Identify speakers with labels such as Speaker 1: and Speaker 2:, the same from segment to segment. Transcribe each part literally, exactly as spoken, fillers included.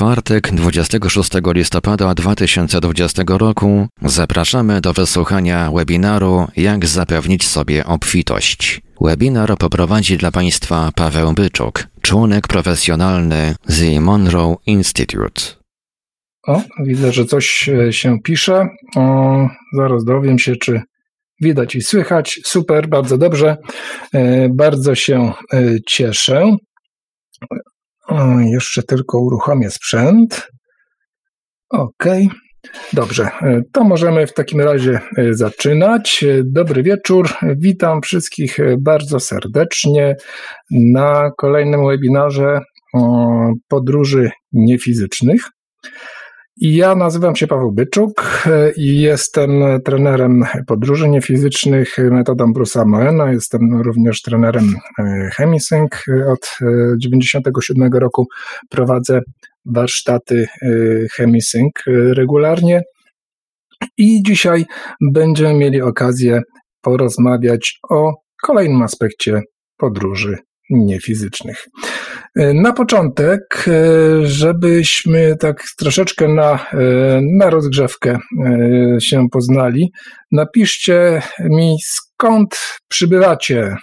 Speaker 1: czwartek, dwudziestego szóstego listopada dwa tysiące dwudziestego roku zapraszamy do wysłuchania webinaru Jak zapewnić sobie obfitość. Webinar poprowadzi dla Państwa Paweł Byczuk, członek profesjonalny The Monroe Institute.
Speaker 2: O, widzę, że coś się pisze. O, zaraz dowiem się, czy widać i słychać. Super, bardzo dobrze. Bardzo się cieszę. O, jeszcze tylko uruchomię sprzęt. Ok, dobrze. To możemy w takim razie zaczynać. Dobry wieczór. Witam wszystkich bardzo serdecznie na kolejnym webinarze podróży niefizycznych. I ja nazywam się Paweł Byczuk i jestem trenerem podróży niefizycznych metodą Bruce'a Moena. Jestem również trenerem Chemisync. Od dziewięćdziesiątego siódmego roku prowadzę warsztaty Chemisync regularnie i dzisiaj będziemy mieli okazję porozmawiać o kolejnym aspekcie podróży niefizycznych. Na początek, żebyśmy tak troszeczkę na, na rozgrzewkę się poznali, napiszcie mi, skąd przybywacie.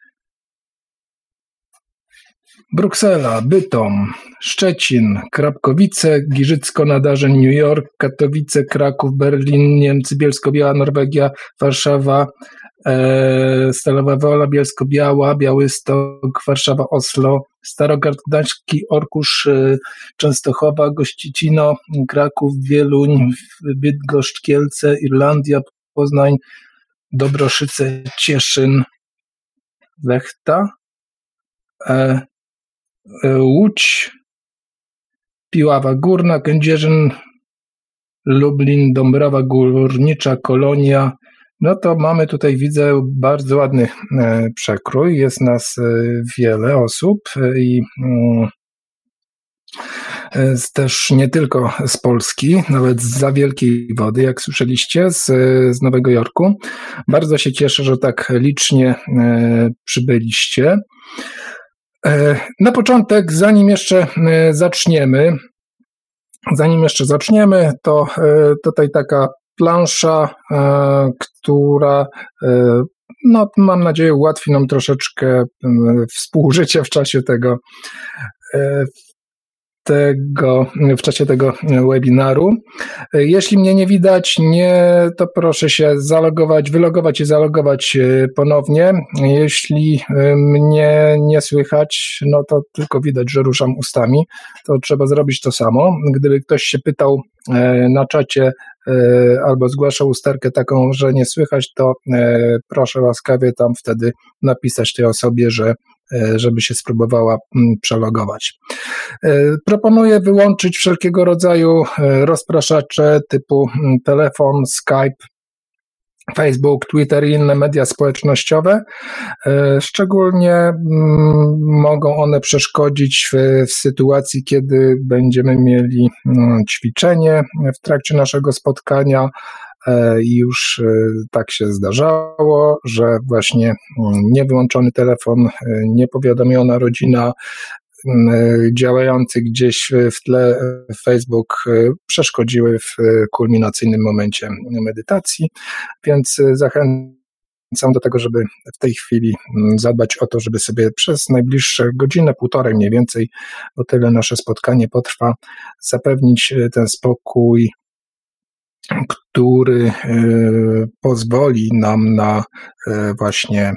Speaker 2: Bruksela, Bytom, Szczecin, Krapkowice, Giżycko-Nadarzyn, New York, Katowice, Kraków, Berlin, Niemcy, Bielsko-Biała, Norwegia, Warszawa, e, Stalowa Wola, Bielsko-Biała, Białystok, Warszawa, Oslo, Starogard Gdański, Orkusz, e, Częstochowa, Gościcino, Kraków, Wieluń, Bydgoszcz, Kielce, Irlandia, Poznań, Dobroszyce, Cieszyn, Lechta, e, Łódź, Piława Górna, Kędzierzyn, Lublin, Dąbrowa Górnicza, Kolonia. No to mamy tutaj, widzę, bardzo ładny przekrój. Jest nas wiele osób i też nie tylko z Polski, nawet zza Wielkiej Wody, jak słyszeliście, z, z Nowego Jorku. Bardzo się cieszę, że tak licznie przybyliście. Na początek, zanim jeszcze zaczniemy, zanim jeszcze zaczniemy, to tutaj taka plansza, która, no, mam nadzieję, ułatwi nam troszeczkę współżycie w czasie tego, tego, w czasie tego webinaru. Jeśli mnie nie widać, nie, to proszę się zalogować, wylogować i zalogować ponownie. Jeśli mnie nie słychać, no to tylko widać, że ruszam ustami, to trzeba zrobić to samo. Gdyby ktoś się pytał na czacie albo zgłaszał usterkę taką, że nie słychać, to proszę łaskawie tam wtedy napisać tej osobie, że żeby się spróbowała przelogować. Proponuję wyłączyć wszelkiego rodzaju rozpraszacze typu telefon, Skype, Facebook, Twitter i inne media społecznościowe. Szczególnie mogą one przeszkodzić w, w sytuacji, kiedy będziemy mieli ćwiczenie w trakcie naszego spotkania. I już tak się zdarzało, że właśnie niewyłączony telefon, niepowiadomiona rodzina, działający gdzieś w tle Facebook przeszkodziły w kulminacyjnym momencie medytacji, więc zachęcam do tego, żeby w tej chwili zadbać o to, żeby sobie przez najbliższe godzinę, półtorej mniej więcej, bo tyle nasze spotkanie potrwa, zapewnić ten spokój, który pozwoli nam na właśnie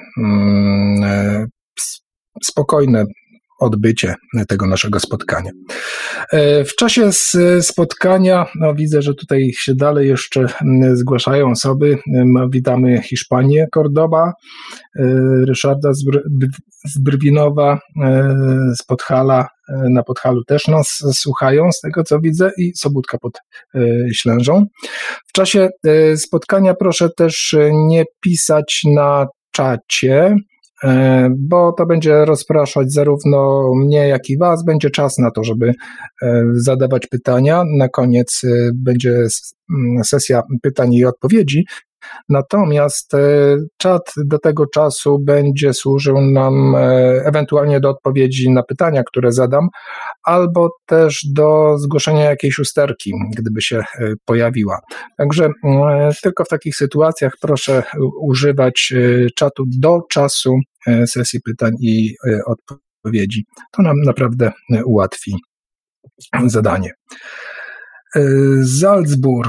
Speaker 2: spokojne odbycie tego naszego spotkania. W czasie spotkania, no widzę, że tutaj się dalej jeszcze zgłaszają osoby. Witamy Hiszpanię, Cordoba, Ryszarda z, Br- z Brwinowa, z Podhala, na Podhalu też nas słuchają, z tego co widzę, i Sobótka pod Ślężą. W czasie spotkania proszę też nie pisać na czacie, bo to będzie rozpraszać zarówno mnie, jak i Was. Będzie czas na to, żeby zadawać pytania. Na koniec będzie sesja pytań i odpowiedzi, Natomiast czat do tego czasu będzie służył nam ewentualnie do odpowiedzi na pytania, które zadam, albo też do zgłoszenia jakiejś usterki, gdyby się pojawiła. Także tylko w takich sytuacjach proszę używać czatu do czasu sesji pytań i odpowiedzi. To nam naprawdę ułatwi zadanie. Salzburg.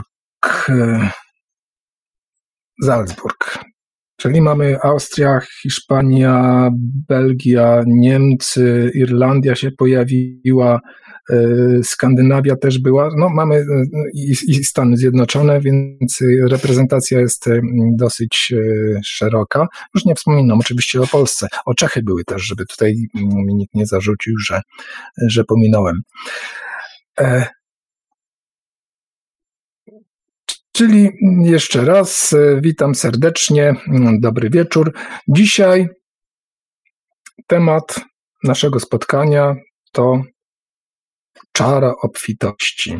Speaker 2: Salzburg. Czyli mamy Austria, Hiszpania, Belgia, Niemcy, Irlandia się pojawiła, Skandynawia też była, no mamy i, i Stany Zjednoczone, więc reprezentacja jest dosyć szeroka. Już nie wspominam oczywiście o Polsce, o Czechy były też, żeby tutaj mi nikt nie zarzucił, że, że pominąłem. Czyli jeszcze raz witam serdecznie, dobry wieczór. Dzisiaj temat naszego spotkania to czara obfitości.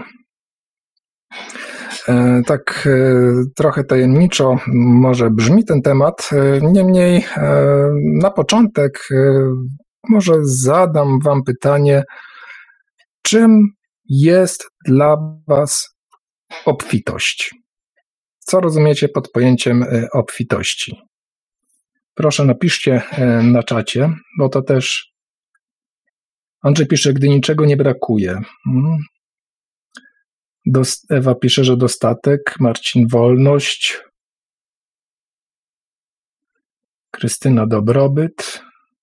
Speaker 2: Tak trochę tajemniczo może brzmi ten temat, niemniej na początek może zadam wam pytanie, czym jest dla was obfitość? Co rozumiecie pod pojęciem obfitości? Proszę napiszcie na czacie, bo to też Andrzej pisze, gdy niczego nie brakuje. Ewa pisze, że dostatek. Marcin, wolność. Krystyna, dobrobyt.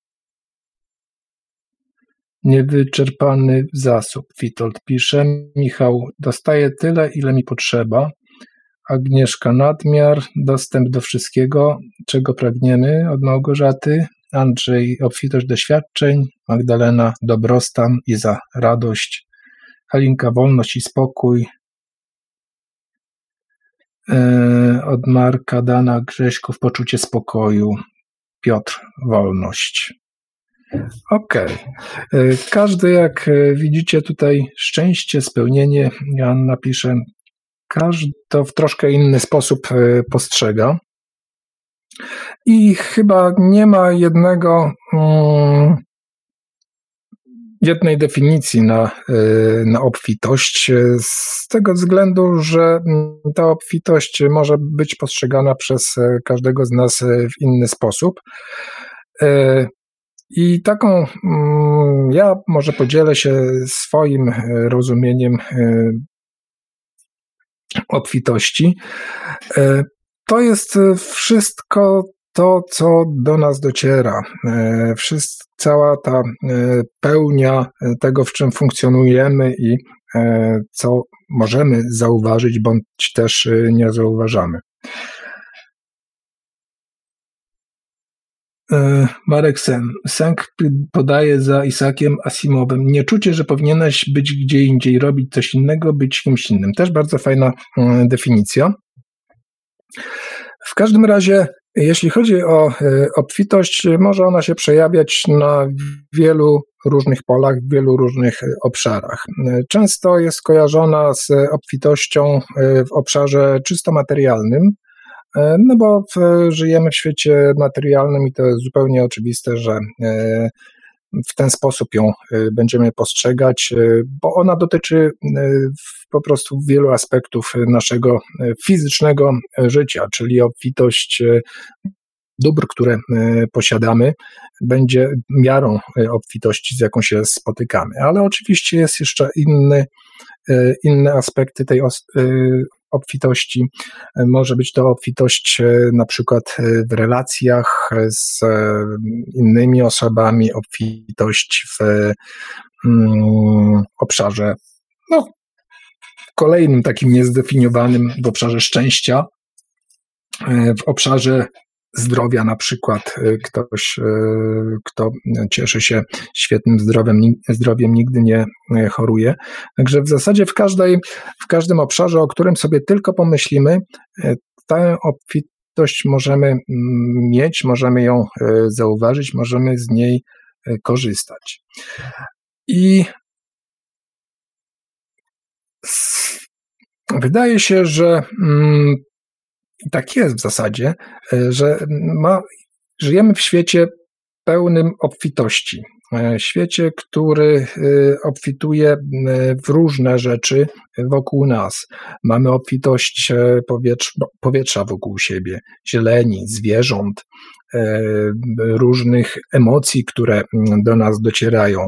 Speaker 2: Niewyczerpany zasób. Witold pisze. Michał, dostaję tyle, ile mi potrzeba. Agnieszka, nadmiar, dostęp do wszystkiego, czego pragniemy, od Małgorzaty. Andrzej, obfitość doświadczeń. Magdalena, dobrostan i za radość. Halinka, wolność i spokój. Yy, od Marka, Dana, Grześków, poczucie spokoju. Piotr, wolność. Okej. Okay. Każdy, jak widzicie tutaj, szczęście, spełnienie, ja napiszę, każdy to w troszkę inny sposób postrzega. I chyba nie ma jednego, um, jednej definicji na, na obfitość, z tego względu, że ta obfitość może być postrzegana przez każdego z nas w inny sposób. I taką, ja może podzielę się swoim rozumieniem obfitości. To jest wszystko to, co do nas dociera. Wszystko, cała ta pełnia tego, w czym funkcjonujemy i co możemy zauważyć, bądź też nie zauważamy. Marek Sen. Sęk podaje za Isaaciem Asimowem. Nie czucie, że powinieneś być gdzie indziej, robić coś innego, być kimś innym. Też bardzo fajna definicja. W każdym razie, jeśli chodzi o obfitość, może ona się przejawiać na wielu różnych polach, w wielu różnych obszarach. Często jest kojarzona z obfitością w obszarze czysto materialnym, no bo żyjemy w świecie materialnym i to jest zupełnie oczywiste, że w ten sposób ją będziemy postrzegać, bo ona dotyczy po prostu wielu aspektów naszego fizycznego życia, czyli obfitość dóbr, które posiadamy, będzie miarą obfitości, z jaką się spotykamy. Ale oczywiście jest jeszcze inny, inne aspekty tej obfitości. Może być to obfitość na przykład w relacjach z innymi osobami, obfitość w um, obszarze no, kolejnym takim niezdefiniowanym, w obszarze szczęścia, w obszarze zdrowia, na przykład ktoś, kto cieszy się świetnym zdrowiem, zdrowiem nigdy nie choruje. Także w zasadzie w każdej, w każdym obszarze, o którym sobie tylko pomyślimy, tę obfitość możemy mieć, możemy ją zauważyć, możemy z niej korzystać. I wydaje się, że i tak jest w zasadzie, że ma, żyjemy w świecie pełnym obfitości. Świecie, który obfituje w różne rzeczy wokół nas. Mamy obfitość powietrza, powietrza wokół siebie, zieleni, zwierząt, różnych emocji, które do nas docierają.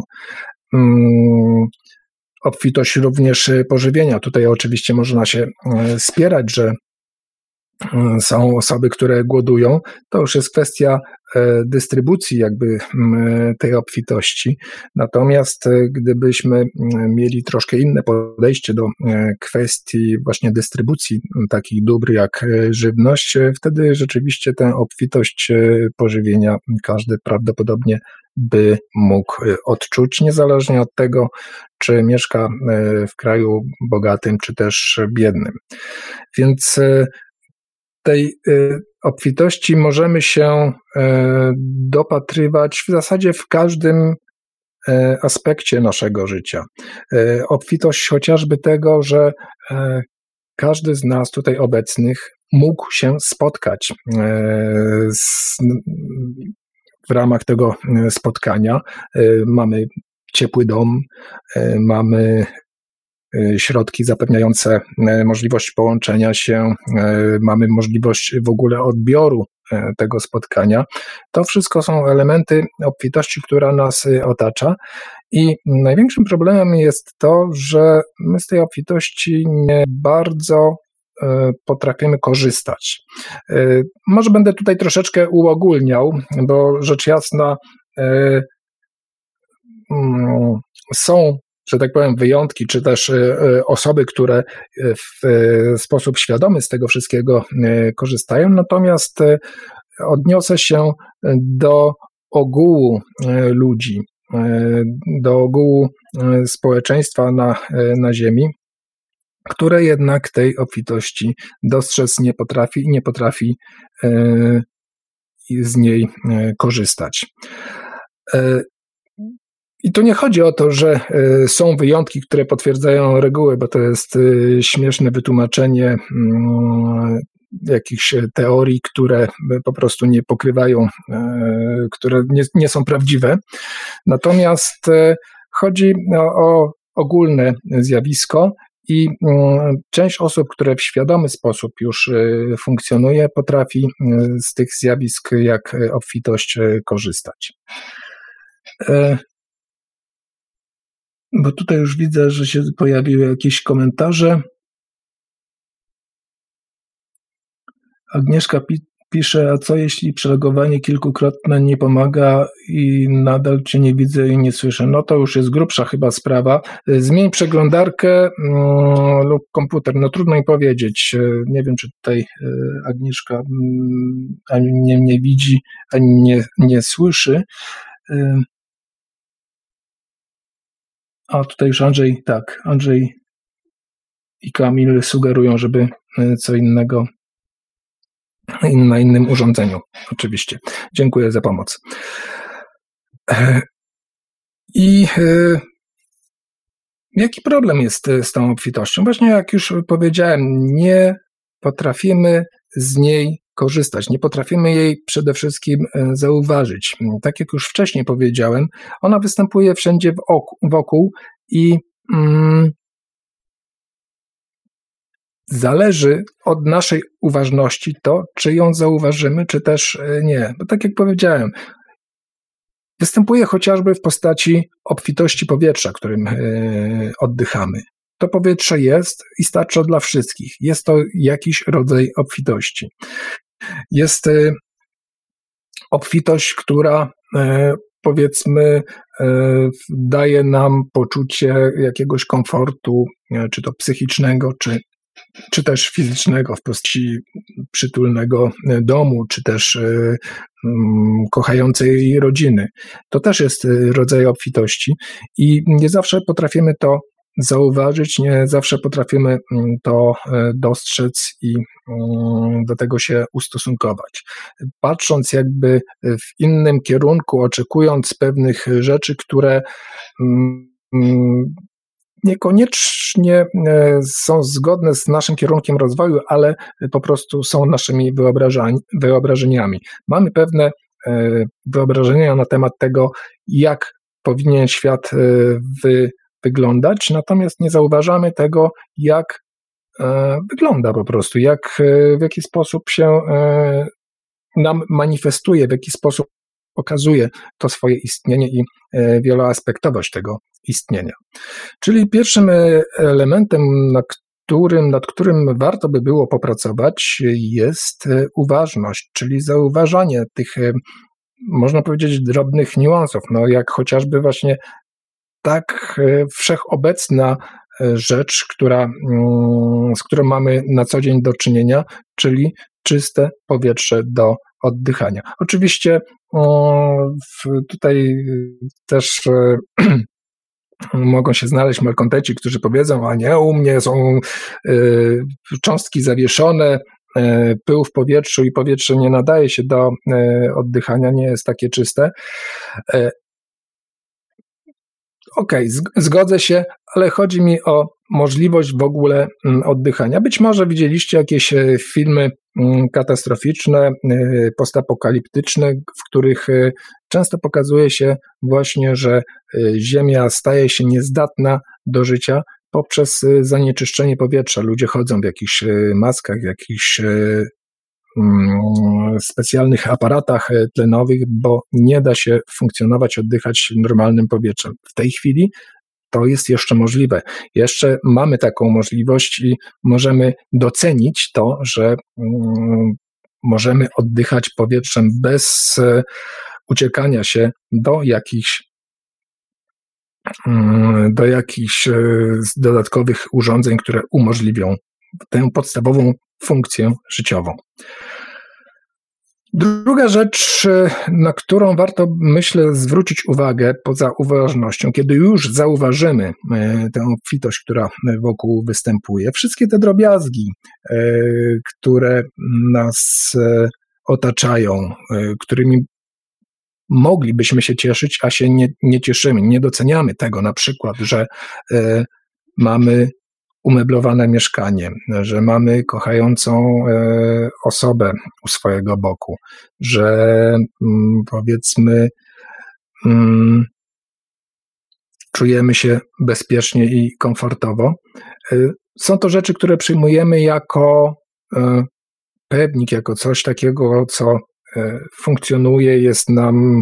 Speaker 2: Obfitość również pożywienia. Tutaj oczywiście można się spierać, że są osoby, które głodują. To już jest kwestia dystrybucji jakby tej obfitości. Natomiast gdybyśmy mieli troszkę inne podejście do kwestii właśnie dystrybucji takich dóbr jak żywność, wtedy rzeczywiście tę obfitość pożywienia każdy prawdopodobnie by mógł odczuć, niezależnie od tego, czy mieszka w kraju bogatym, czy też biednym. Więc tej obfitości możemy się dopatrywać w zasadzie w każdym aspekcie naszego życia. Obfitość chociażby tego, że każdy z nas tutaj obecnych mógł się spotkać z, w ramach tego spotkania. Mamy ciepły dom, mamy środki zapewniające możliwość połączenia się, mamy możliwość w ogóle odbioru tego spotkania. To wszystko są elementy obfitości, która nas otacza i największym problemem jest to, że my z tej obfitości nie bardzo potrafimy korzystać. Może będę tutaj troszeczkę uogólniał, bo rzecz jasna są, że tak powiem, wyjątki, czy też osoby, które w sposób świadomy z tego wszystkiego korzystają, natomiast odniosę się do ogółu ludzi, do ogółu społeczeństwa na, na Ziemi, które jednak tej obfitości dostrzec nie potrafi i nie potrafi z niej korzystać. I tu nie chodzi o to, że są wyjątki, które potwierdzają reguły, bo to jest śmieszne wytłumaczenie jakichś teorii, które po prostu nie pokrywają, które nie, nie są prawdziwe. Natomiast chodzi o, o ogólne zjawisko i część osób, które w świadomy sposób już funkcjonuje, potrafi z tych zjawisk jak obfitość korzystać. Bo tutaj już widzę, że się pojawiły jakieś komentarze. Agnieszka pi- pisze, a co jeśli przelogowanie kilkukrotne nie pomaga i nadal cię nie widzę i nie słyszę? No to już jest grubsza chyba sprawa. Zmień przeglądarkę mm, lub komputer. No trudno mi powiedzieć. Nie wiem, czy tutaj Agnieszka mm, ani mnie nie widzi, ani nie, nie słyszy. A tutaj już Andrzej, tak, Andrzej i Kamil sugerują, żeby co innego na innym urządzeniu. Oczywiście. Dziękuję za pomoc. I jaki problem jest z tą obfitością? Właśnie jak już powiedziałem, nie potrafimy z niej korzystać, nie potrafimy jej przede wszystkim zauważyć. Tak jak już wcześniej powiedziałem, ona występuje wszędzie wokół i mm, zależy od naszej uważności to, czy ją zauważymy, czy też nie. Bo tak jak powiedziałem, występuje chociażby w postaci obfitości powietrza, którym yy, oddychamy. To powietrze jest i starcza dla wszystkich. Jest to jakiś rodzaj obfitości. Jest yy, obfitość, która yy, powiedzmy yy, daje nam poczucie jakiegoś komfortu, yy, czy to psychicznego, czy czy też fizycznego w postaci przytulnego domu, czy też kochającej rodziny. To też jest rodzaj obfitości i nie zawsze potrafimy to zauważyć, nie zawsze potrafimy to dostrzec i do tego się ustosunkować. Patrząc jakby w innym kierunku, oczekując pewnych rzeczy, które niekoniecznie są zgodne z naszym kierunkiem rozwoju, ale po prostu są naszymi wyobrażeniami. Mamy pewne wyobrażenia na temat tego, jak powinien świat wy, wyglądać, natomiast nie zauważamy tego, jak wygląda po prostu, jak, w jaki sposób się nam manifestuje, w jaki sposób pokazuje to swoje istnienie i wieloaspektowość tego istnienia. Czyli pierwszym elementem, na którym, nad którym warto by było popracować, jest uważność, czyli zauważanie tych, można powiedzieć, drobnych niuansów, no jak chociażby właśnie tak wszechobecna rzecz, która, z którą mamy na co dzień do czynienia, czyli czyste powietrze do oddychania. Oczywiście tutaj też mogą się znaleźć malkontenci, którzy powiedzą, a nie, u mnie są cząstki zawieszone, pył w powietrzu i powietrze nie nadaje się do oddychania, nie jest takie czyste. Okej, okay, zgodzę się, ale chodzi mi o możliwość w ogóle oddychania. Być może widzieliście jakieś filmy katastroficzne, postapokaliptyczne, w których często pokazuje się właśnie, że Ziemia staje się niezdatna do życia poprzez zanieczyszczenie powietrza. Ludzie chodzą w jakichś maskach, w jakichś specjalnych aparatach tlenowych, bo nie da się funkcjonować, oddychać normalnym powietrzem. W tej chwili to jest jeszcze możliwe. Jeszcze mamy taką możliwość i możemy docenić to, że możemy oddychać powietrzem bez uciekania się do jakichś do jakichś dodatkowych urządzeń, które umożliwią tę podstawową funkcję życiową. Druga rzecz, na którą warto, myślę, zwrócić uwagę poza uważnością, kiedy już zauważymy tę obfitość, która wokół występuje, wszystkie te drobiazgi, które nas otaczają, którymi moglibyśmy się cieszyć, a się nie, nie cieszymy, nie doceniamy tego, na przykład, że mamy umeblowane mieszkanie, że mamy kochającą e, osobę u swojego boku, że mm, powiedzmy mm, czujemy się bezpiecznie i komfortowo. E, są to rzeczy, które przyjmujemy jako e, pewnik, jako coś takiego, co e, funkcjonuje, jest nam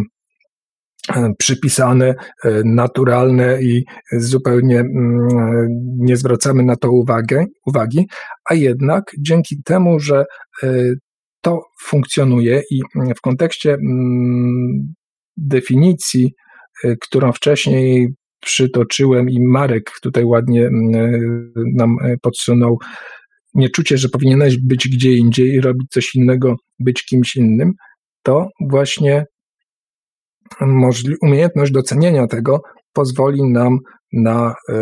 Speaker 2: przypisane, naturalne i zupełnie nie zwracamy na to uwagę, uwagi, a jednak dzięki temu, że to funkcjonuje i w kontekście definicji, którą wcześniej przytoczyłem i Marek tutaj ładnie nam podsunął, nieczucie, że powinieneś być gdzie indziej, robić coś innego, być kimś innym, to właśnie Możli- umiejętność docenienia tego pozwoli nam na y,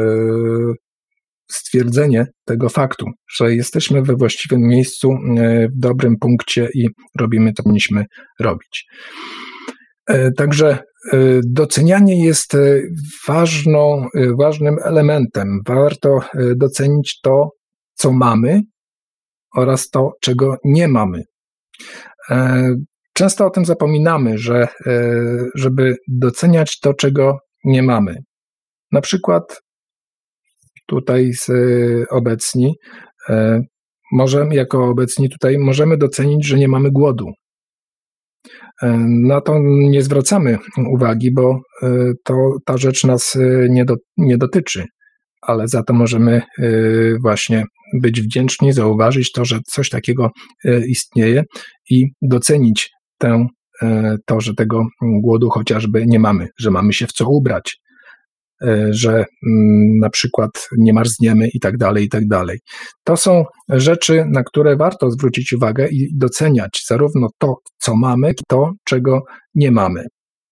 Speaker 2: stwierdzenie tego faktu, że jesteśmy we właściwym miejscu, y, w dobrym punkcie i robimy to, co powinniśmy robić. Y, także y, docenianie jest y, ważną, y, ważnym elementem. Warto y, docenić to, co mamy oraz to, czego nie mamy. Y, Często o tym zapominamy, że żeby doceniać to, czego nie mamy. Na przykład tutaj obecni, możemy, jako obecni tutaj możemy docenić, że nie mamy głodu. Na to nie zwracamy uwagi, bo to, ta rzecz nas nie, do, nie dotyczy, ale za to możemy właśnie być wdzięczni, zauważyć to, że coś takiego istnieje i docenić tę, to, że tego głodu chociażby nie mamy, że mamy się w co ubrać, że na przykład nie marzniemy i tak dalej, i tak dalej. To są rzeczy, na które warto zwrócić uwagę i doceniać zarówno to, co mamy, jak i to, czego nie mamy.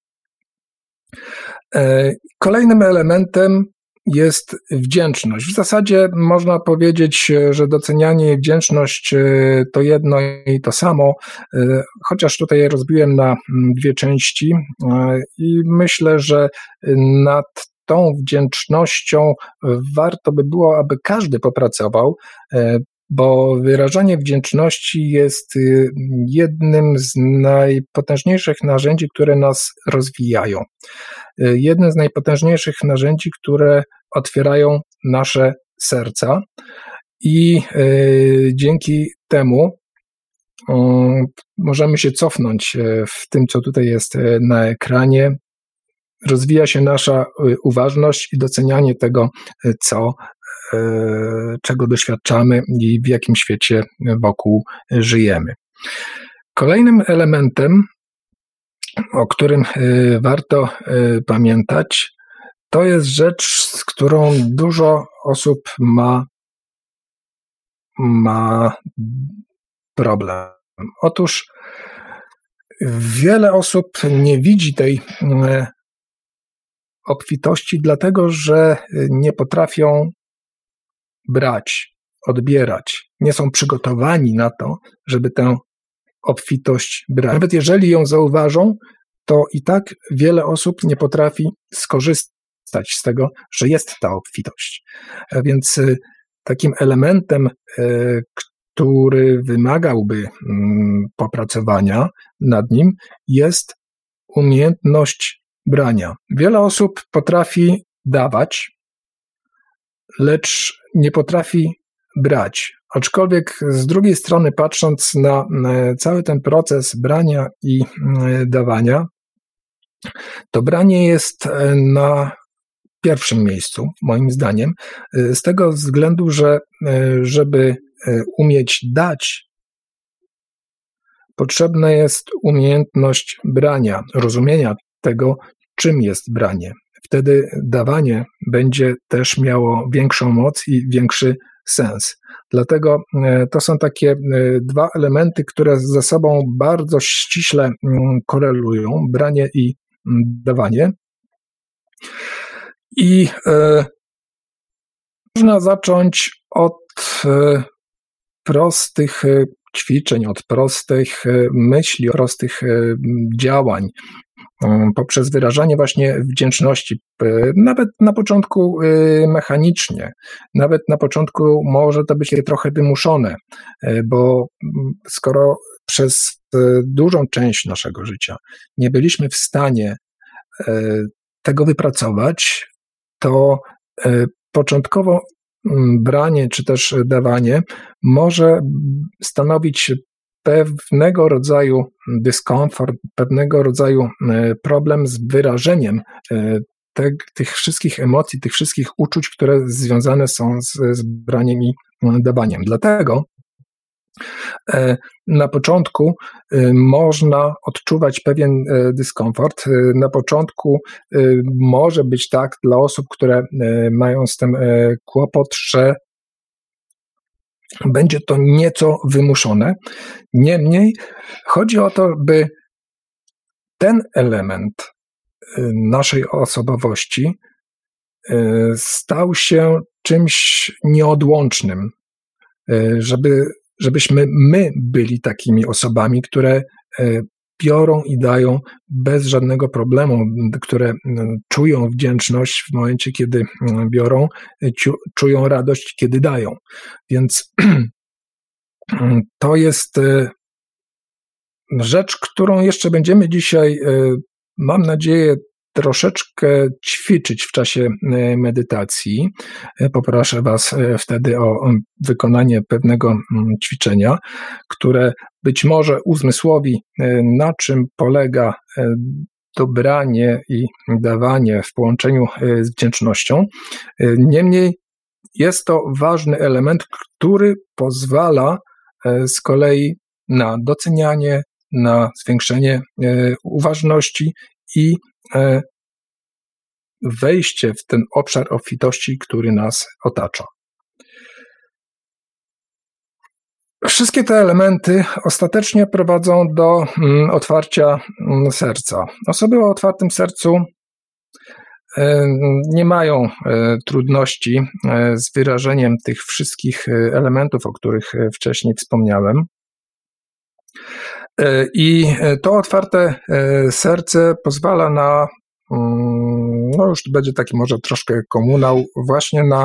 Speaker 2: Kolejnym elementem jest wdzięczność. W zasadzie można powiedzieć, że docenianie i wdzięczność to jedno i to samo, chociaż tutaj je rozbiłem na dwie części i myślę, że nad tą wdzięcznością warto by było, aby każdy popracował, bo wyrażanie wdzięczności jest jednym z najpotężniejszych narzędzi, które nas rozwijają. Jednym z najpotężniejszych narzędzi, które otwierają nasze serca i dzięki temu możemy się cofnąć w tym, co tutaj jest na ekranie. Rozwija się nasza uważność i docenianie tego, co, czego doświadczamy i w jakim świecie wokół żyjemy. Kolejnym elementem, o którym warto pamiętać, to jest rzecz, z którą dużo osób ma, ma problem. Otóż wiele osób nie widzi tej obfitości, dlatego że nie potrafią brać, odbierać. Nie są przygotowani na to, żeby tę obfitość brać. Nawet jeżeli ją zauważą, to i tak wiele osób nie potrafi skorzystać z tego, że jest ta obfitość. A więc takim elementem, który wymagałby popracowania nad nim, jest umiejętność brania. Wiele osób potrafi dawać, lecz nie potrafi brać. Aczkolwiek z drugiej strony, patrząc na cały ten proces brania i dawania, to branie jest na pierwszym miejscu, moim zdaniem, z tego względu, że żeby umieć dać, potrzebna jest umiejętność brania, rozumienia tego, czym jest branie. Wtedy dawanie będzie też miało większą moc i większy sens. Dlatego to są takie dwa elementy, które ze sobą bardzo ściśle korelują, branie i dawanie. I e, można zacząć od e, prostych ćwiczeń, od prostych myśli, od prostych działań, poprzez wyrażanie właśnie wdzięczności, nawet na początku mechanicznie, nawet na początku może to być trochę wymuszone, bo skoro przez dużą część naszego życia nie byliśmy w stanie tego wypracować, to początkowo branie czy też dawanie może stanowić pewnego rodzaju dyskomfort, pewnego rodzaju problem z wyrażeniem te, tych wszystkich emocji, tych wszystkich uczuć, które związane są z, z braniem i dawaniem. Dlatego na początku można odczuwać pewien dyskomfort. Na początku może być tak dla osób, które mają z tym kłopot, że będzie to nieco wymuszone. Niemniej chodzi o to, by ten element naszej osobowości stał się czymś nieodłącznym, żeby, żebyśmy my byli takimi osobami, które biorą i dają bez żadnego problemu, które czują wdzięczność w momencie, kiedy biorą, czują radość, kiedy dają. Więc to jest rzecz, którą jeszcze będziemy dzisiaj, mam nadzieję, troszeczkę ćwiczyć w czasie medytacji. Poproszę Was wtedy o wykonanie pewnego ćwiczenia, które być może uzmysłowi, na czym polega dobranie i dawanie w połączeniu z wdzięcznością. Niemniej jest to ważny element, który pozwala z kolei na docenianie, na zwiększenie uważności i wejście w ten obszar obfitości, który nas otacza. Wszystkie te elementy ostatecznie prowadzą do otwarcia serca. Osoby o otwartym sercu nie mają trudności z wyrażeniem tych wszystkich elementów, o których wcześniej wspomniałem. I to otwarte serce pozwala na no już będzie taki może troszkę komunał, właśnie na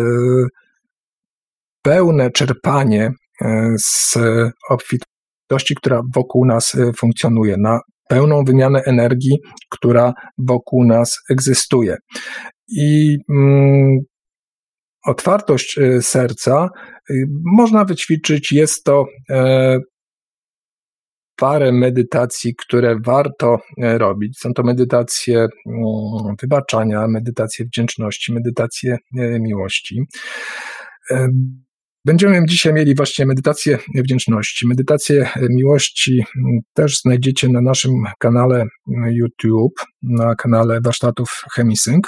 Speaker 2: pełne czerpanie z obfitości, która wokół nas funkcjonuje, na pełną wymianę energii, która wokół nas egzystuje. I mm, otwartość serca można wyćwiczyć. Jest to e, parę medytacji, które warto robić. Są to medytacje mm, wybaczania, medytacje wdzięczności, medytacje e, miłości. E, Będziemy dzisiaj mieli właśnie medytację wdzięczności. Medytację miłości też znajdziecie na naszym kanale YouTube, na kanale warsztatów Chemisync.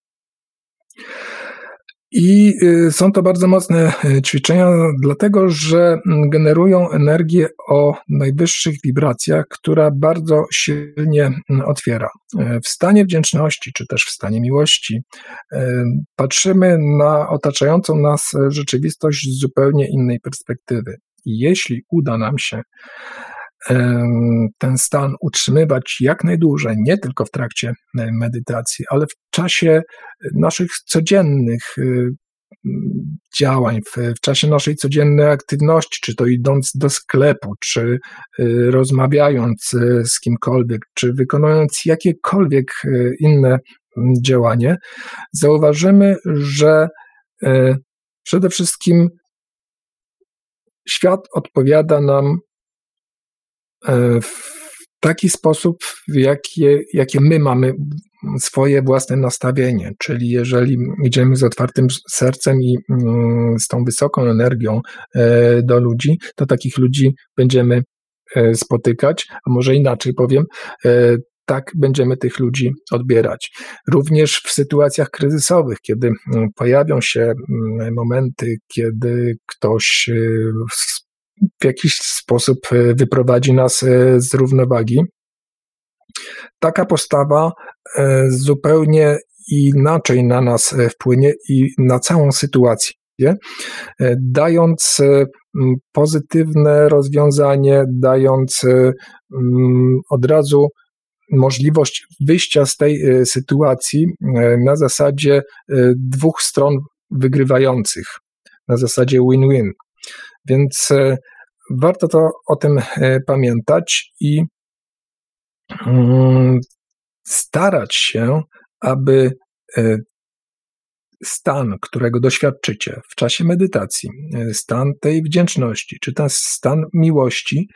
Speaker 2: I są to bardzo mocne ćwiczenia, dlatego że generują energię o najwyższych wibracjach, która bardzo silnie otwiera. W stanie wdzięczności, czy też w stanie miłości patrzymy na otaczającą nas rzeczywistość z zupełnie innej perspektywy. I jeśli uda nam się ten stan utrzymywać jak najdłużej, nie tylko w trakcie medytacji, ale w czasie naszych codziennych działań, w, w czasie naszej codziennej aktywności, czy to idąc do sklepu, czy rozmawiając z kimkolwiek, czy wykonując jakiekolwiek inne działanie, zauważymy, że przede wszystkim świat odpowiada nam w taki sposób, w jakie, jakie my mamy swoje własne nastawienie, czyli jeżeli idziemy z otwartym sercem i z tą wysoką energią do ludzi, to takich ludzi będziemy spotykać, a może inaczej powiem, tak będziemy tych ludzi odbierać. Również w sytuacjach kryzysowych, kiedy pojawią się momenty, kiedy ktoś w jakiś sposób wyprowadzi nas z równowagi, taka postawa zupełnie inaczej na nas wpłynie i na całą sytuację, dając pozytywne rozwiązanie, dając od razu możliwość wyjścia z tej sytuacji na zasadzie dwóch stron wygrywających, na zasadzie win-win. Więc warto to o tym pamiętać i starać się, aby stan, którego doświadczycie w czasie medytacji, stan tej wdzięczności, czy ten stan miłości,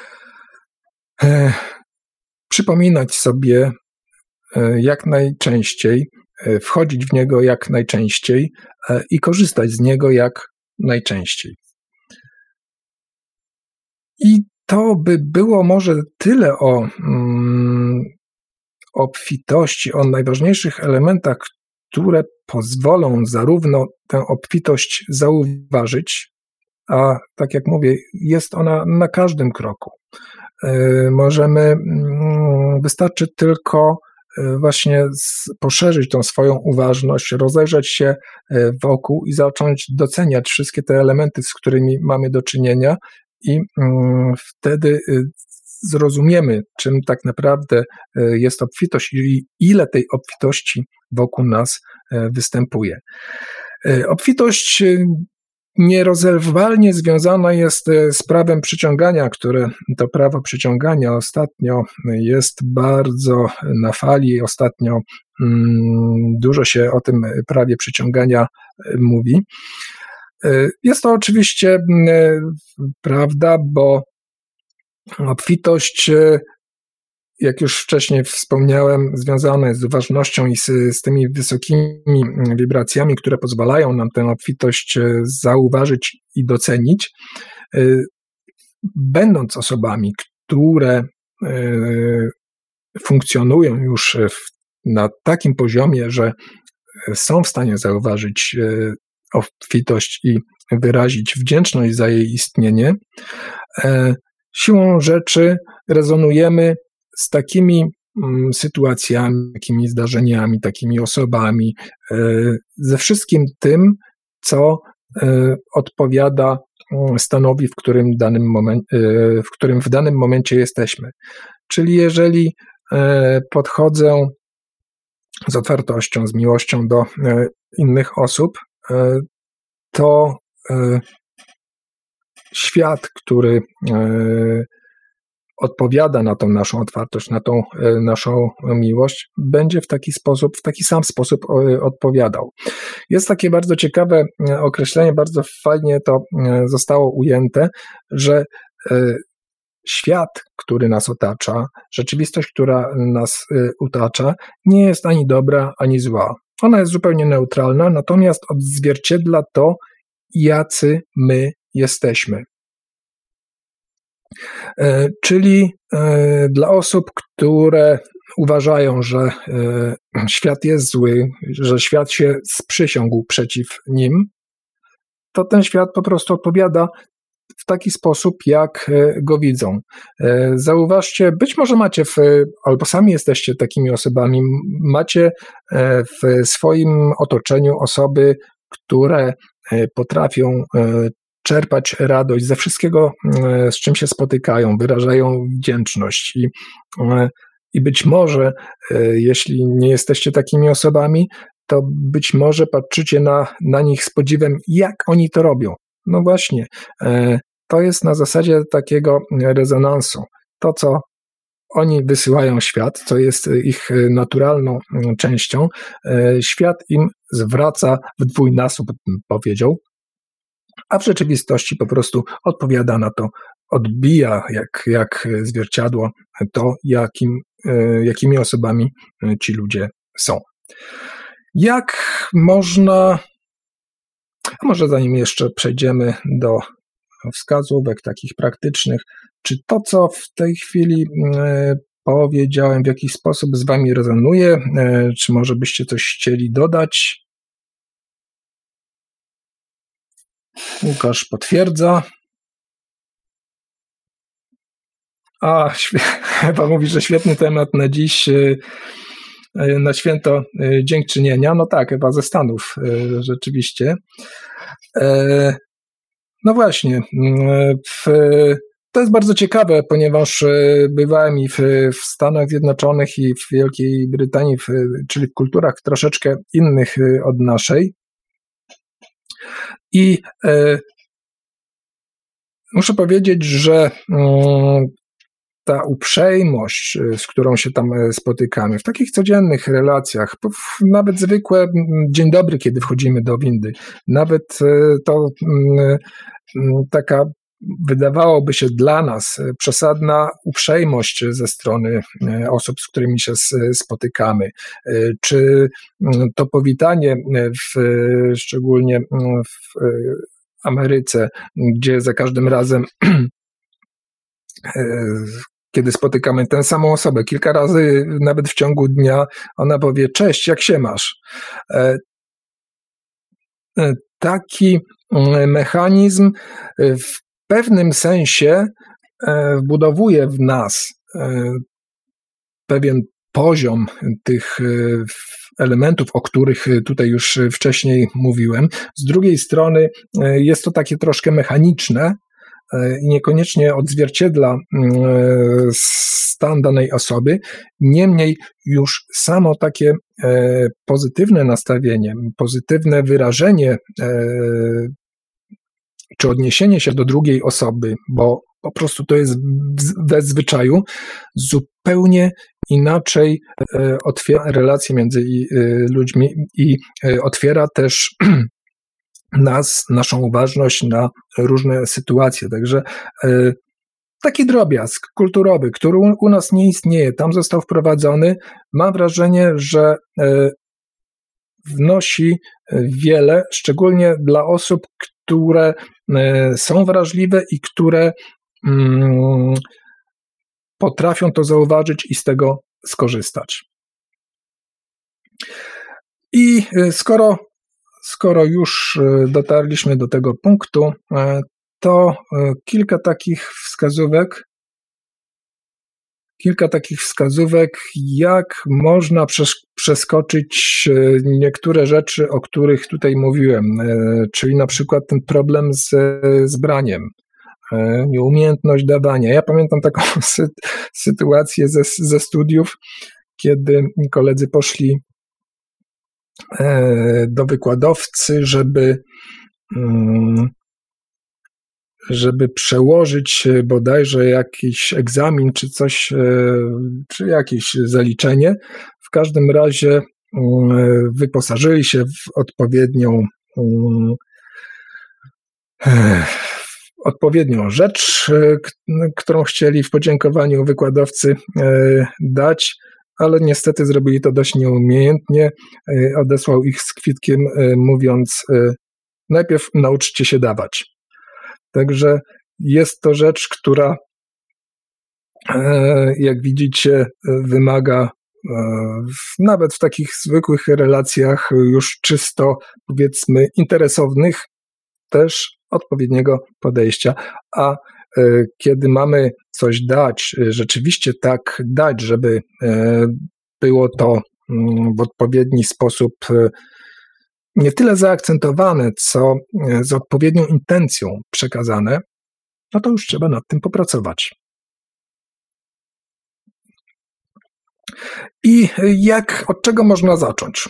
Speaker 2: przypominać sobie jak najczęściej, wchodzić w niego jak najczęściej i korzystać z niego jak najczęściej. I to by było może tyle o mm, obfitości, o najważniejszych elementach, które pozwolą zarówno tę obfitość zauważyć, a tak jak mówię, jest ona na każdym kroku. Yy, możemy, yy, wystarczy tylko yy, właśnie z, poszerzyć tą swoją uważność, rozejrzeć się yy, wokół i zacząć doceniać wszystkie te elementy, z którymi mamy do czynienia, i yy, wtedy yy, zrozumiemy, czym tak naprawdę yy, jest obfitość i ile tej obfitości wokół nas yy, występuje. Yy, obfitość yy, nierozerwalnie związana jest z prawem przyciągania, które to prawo przyciągania ostatnio jest bardzo na fali. Ostatnio mm, dużo się o tym prawie przyciągania mówi. Jest to oczywiście prawda, bo obfitość, jak już wcześniej wspomniałem, związana jest z uważnością i z, z tymi wysokimi wibracjami, które pozwalają nam tę obfitość zauważyć i docenić. Będąc osobami, które funkcjonują już w, na takim poziomie, że są w stanie zauważyć obfitość i wyrazić wdzięczność za jej istnienie, siłą rzeczy rezonujemy z takimi sytuacjami, takimi zdarzeniami, takimi osobami, ze wszystkim tym, co odpowiada stanowi, w którym, danym momen- w którym w danym momencie jesteśmy. Czyli jeżeli podchodzę z otwartością, z miłością do innych osób, to świat, który odpowiada na tą naszą otwartość, na tą naszą miłość, będzie w taki sposób, w taki sam sposób odpowiadał. Jest takie bardzo ciekawe określenie, bardzo fajnie to zostało ujęte, że świat, który nas otacza, rzeczywistość, która nas otacza, nie jest ani dobra, ani zła. Ona jest zupełnie neutralna, natomiast odzwierciedla to, jacy my jesteśmy. Czyli dla osób, które uważają, że świat jest zły, że świat się sprzysiągł przeciw nim, to ten świat po prostu odpowiada w taki sposób, jak go widzą. Zauważcie, być może macie, w, albo sami jesteście takimi osobami, macie w swoim otoczeniu osoby, które potrafią czerpać radość ze wszystkiego, z czym się spotykają, wyrażają wdzięczność i, i być może, jeśli nie jesteście takimi osobami, to być może patrzycie na, na nich z podziwem, jak oni to robią. No właśnie, to jest na zasadzie takiego rezonansu. To, co oni wysyłają świat, co jest ich naturalną częścią, świat im zwraca w dwójnasób, bym powiedział, a w rzeczywistości po prostu odpowiada na to, odbija jak, jak zwierciadło to, jakim, jakimi osobami ci ludzie są. Jak można, a może zanim jeszcze przejdziemy do wskazówek takich praktycznych, czy to, co w tej chwili powiedziałem, w jakiś sposób z wami rezonuje, czy może byście coś chcieli dodać? Łukasz potwierdza. A, chyba mówi, że świetny temat na dziś, na święto dziękczynienia. No tak, chyba ze Stanów rzeczywiście. No właśnie, w, to jest bardzo ciekawe, ponieważ bywałem i w, w Stanach Zjednoczonych i w Wielkiej Brytanii, w, czyli w kulturach troszeczkę innych od naszej. I e, muszę powiedzieć, że e, ta uprzejmość, z którą się tam spotykamy, w takich codziennych relacjach, nawet zwykłe dzień dobry, kiedy wchodzimy do windy, nawet e, to e, taka wydawałoby się dla nas przesadna uprzejmość ze strony osób, z którymi się spotykamy, czy to powitanie w, szczególnie w Ameryce, gdzie za każdym razem, kiedy spotykamy tę samą osobę, kilka razy nawet w ciągu dnia, ona powie: cześć, jak się masz? Taki mechanizm w pewnym sensie wbudowuje w nas pewien poziom tych elementów, o których tutaj już wcześniej mówiłem. Z drugiej strony jest to takie troszkę mechaniczne i niekoniecznie odzwierciedla stan danej osoby. Niemniej już samo takie pozytywne nastawienie, pozytywne wyrażenie czy odniesienie się do drugiej osoby, bo po prostu to jest we zwyczaju, zupełnie inaczej otwiera relacje między ludźmi i otwiera też nas, naszą uważność na różne sytuacje. Także taki drobiazg kulturowy, który u nas nie istnieje, tam został wprowadzony, mam wrażenie, że wnosi wiele, szczególnie dla osób, które są wrażliwe i które mm, potrafią to zauważyć i z tego skorzystać. I skoro, skoro już dotarliśmy do tego punktu, to kilka takich wskazówek, kilka takich wskazówek, jak można przeskoczyć niektóre rzeczy, o których tutaj mówiłem, czyli na przykład ten problem z, z braniem, nieumiejętność dawania. Ja pamiętam taką sy- sytuację ze, ze studiów, kiedy koledzy poszli do wykładowcy, żeby żeby przełożyć bodajże jakiś egzamin, czy coś, czy jakieś zaliczenie. W każdym razie wyposażyli się w odpowiednią w odpowiednią rzecz, którą chcieli w podziękowaniu wykładowcy dać, ale niestety zrobili to dość nieumiejętnie. Odesłał ich z kwitkiem, mówiąc: najpierw nauczcie się dawać. Także jest to rzecz, która, jak widzicie, wymaga nawet w takich zwykłych relacjach już czysto, powiedzmy, interesownych też odpowiedniego podejścia. A kiedy mamy coś dać, rzeczywiście tak dać, żeby było to w odpowiedni sposób nie tyle zaakcentowane, co z odpowiednią intencją przekazane, no to już trzeba nad tym popracować. I jak, od czego można zacząć?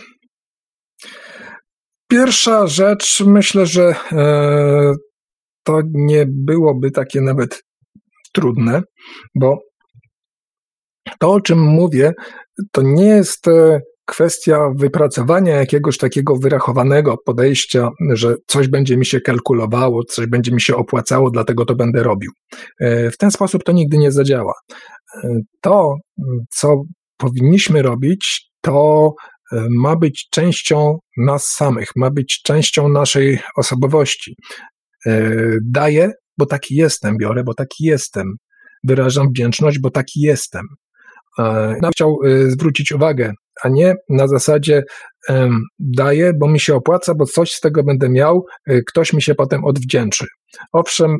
Speaker 2: Pierwsza rzecz, myślę, że to nie byłoby takie nawet trudne, bo to, o czym mówię, to nie jest kwestia wypracowania jakiegoś takiego wyrachowanego podejścia, że coś będzie mi się kalkulowało, coś będzie mi się opłacało, dlatego to będę robił. W ten sposób to nigdy nie zadziała. To, co powinniśmy robić, to ma być częścią nas samych, ma być częścią naszej osobowości. Daję, bo taki jestem, biorę, bo taki jestem, wyrażam wdzięczność, bo taki jestem. Nawet chciał zwrócić uwagę, a nie na zasadzie um, daję, bo mi się opłaca, bo coś z tego będę miał, ktoś mi się potem odwdzięczy. Owszem,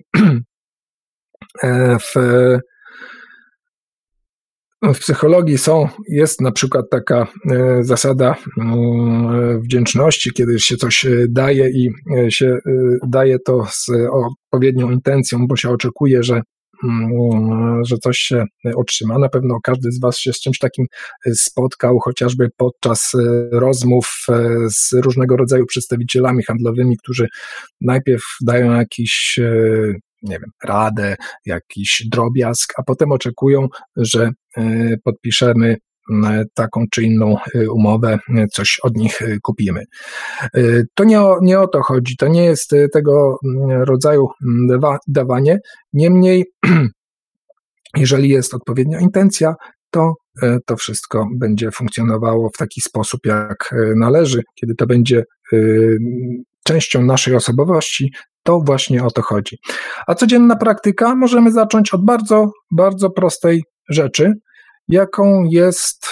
Speaker 2: w, w psychologii są, jest na przykład taka zasada wdzięczności, kiedy się coś daje i się daje to z odpowiednią intencją, bo się oczekuje, że że coś się otrzyma. Na pewno każdy z Was się z czymś takim spotkał, chociażby podczas rozmów z różnego rodzaju przedstawicielami handlowymi, którzy najpierw dają jakiś, nie wiem, radę, jakiś drobiazg, a potem oczekują, że podpiszemy taką czy inną umowę, coś od nich kupimy. To nie o, nie o to chodzi, to nie jest tego rodzaju dawanie, niemniej jeżeli jest odpowiednia intencja, to to wszystko będzie funkcjonowało w taki sposób, jak należy. Kiedy to będzie częścią naszej osobowości, to właśnie o to chodzi. A codzienna praktyka możemy zacząć od bardzo, bardzo prostej rzeczy, jaką jest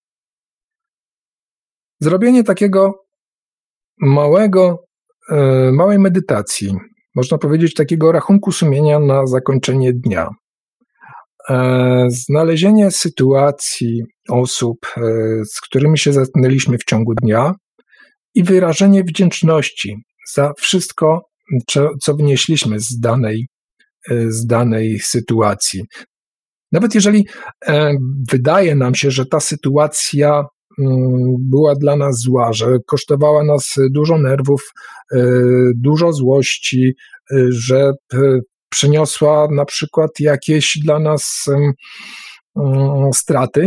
Speaker 2: zrobienie takiego małego, małej medytacji, można powiedzieć takiego rachunku sumienia na zakończenie dnia. Znalezienie sytuacji, osób, z którymi się zetknęliśmy w ciągu dnia i wyrażenie wdzięczności za wszystko, co wnieśliśmy z danej, z danej sytuacji. Nawet jeżeli e, wydaje nam się, że ta sytuacja m, była dla nas zła, że kosztowała nas dużo nerwów, e, dużo złości, e, że e, przyniosła na przykład jakieś dla nas e, e, straty,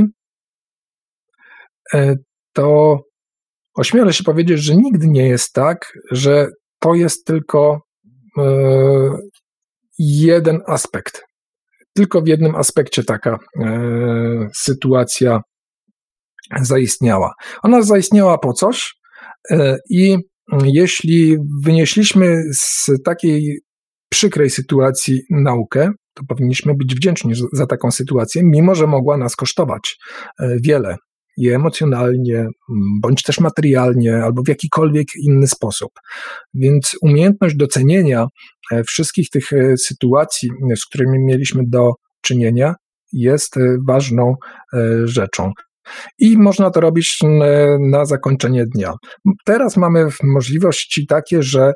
Speaker 2: e, to ośmielę się powiedzieć, że nigdy nie jest tak, że to jest tylko e, jeden aspekt. Tylko w jednym aspekcie taka e, sytuacja zaistniała. Ona zaistniała po coś e, i jeśli wynieśliśmy z takiej przykrej sytuacji naukę, to powinniśmy być wdzięczni za taką sytuację, mimo że mogła nas kosztować e, wiele i emocjonalnie, bądź też materialnie, albo w jakikolwiek inny sposób. Więc umiejętność docenienia wszystkich tych sytuacji, z którymi mieliśmy do czynienia, jest ważną rzeczą. I można to robić na zakończenie dnia. Teraz mamy możliwości takie, że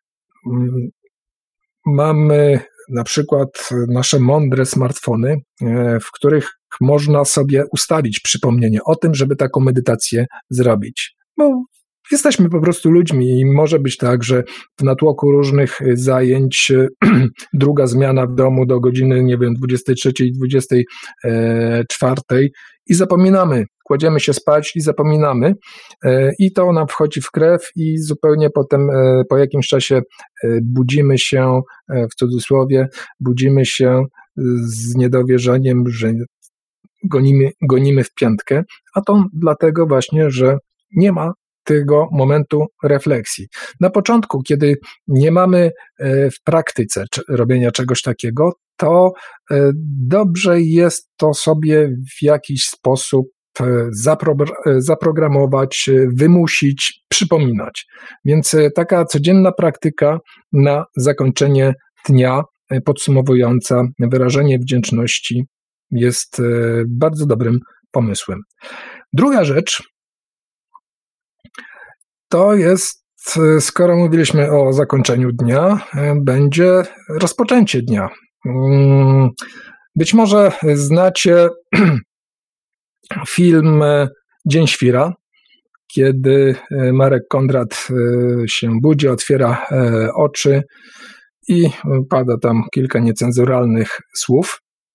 Speaker 2: mamy na przykład nasze mądre smartfony, w których można sobie ustawić przypomnienie o tym, żeby taką medytację zrobić. Bo jesteśmy po prostu ludźmi i może być tak, że w natłoku różnych zajęć druga zmiana w domu do godziny, nie wiem, dwudziestej trzeciej, dwudziestej czwartej i zapominamy, kładziemy się spać i zapominamy i to nam wchodzi w krew i zupełnie potem po jakimś czasie budzimy się, w cudzysłowie, budzimy się z niedowierzaniem, że gonimy, gonimy w piątkę, a to dlatego właśnie, że nie ma tego momentu refleksji. Na początku, kiedy nie mamy w praktyce robienia czegoś takiego, to dobrze jest to sobie w jakiś sposób zapro- zaprogramować, wymusić, przypominać. Więc taka codzienna praktyka na zakończenie dnia, podsumowująca wyrażenie wdzięczności jest bardzo dobrym pomysłem. Druga rzecz to jest, skoro mówiliśmy o zakończeniu dnia, będzie rozpoczęcie dnia. Być może znacie film Dzień Świra, kiedy Marek Konrad się budzi, otwiera oczy i pada tam kilka niecenzuralnych słów.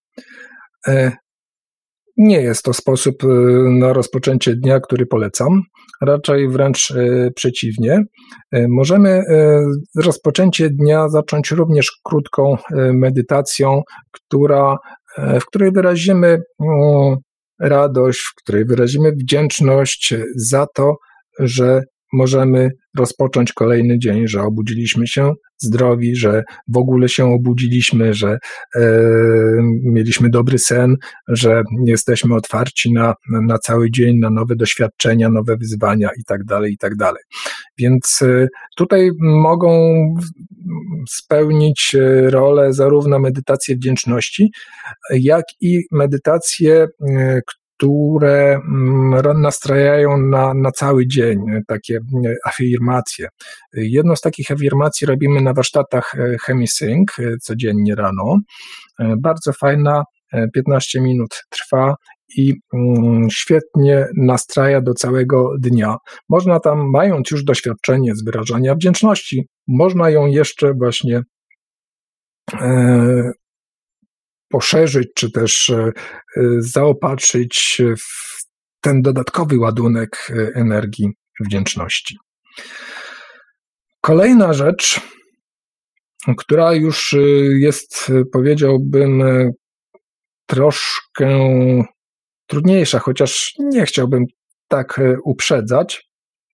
Speaker 2: Nie jest to sposób na rozpoczęcie dnia, który polecam, raczej wręcz przeciwnie. Możemy rozpoczęcie dnia zacząć również krótką medytacją, która, w której wyrazimy radość, w której wyrazimy wdzięczność za to, że możemy rozpocząć kolejny dzień, że obudziliśmy się zdrowi, że w ogóle się obudziliśmy, że e, mieliśmy dobry sen, że jesteśmy otwarci na, na cały dzień, na nowe doświadczenia, nowe wyzwania i tak dalej, i tak dalej. Więc e, tutaj mogą spełnić rolę zarówno medytacje wdzięczności, jak i medytacje, e, które nastrajają na, na cały dzień, takie afirmacje. Jedną z takich afirmacji robimy na warsztatach Chemisync codziennie rano. Bardzo fajna, piętnaście minut trwa i świetnie nastraja do całego dnia. Można tam, mając już doświadczenie z wyrażania wdzięczności, można ją jeszcze właśnie e, poszerzyć, czy też zaopatrzyć w ten dodatkowy ładunek energii wdzięczności. Kolejna rzecz, która już jest, powiedziałbym, troszkę trudniejsza, chociaż nie chciałbym tak uprzedzać.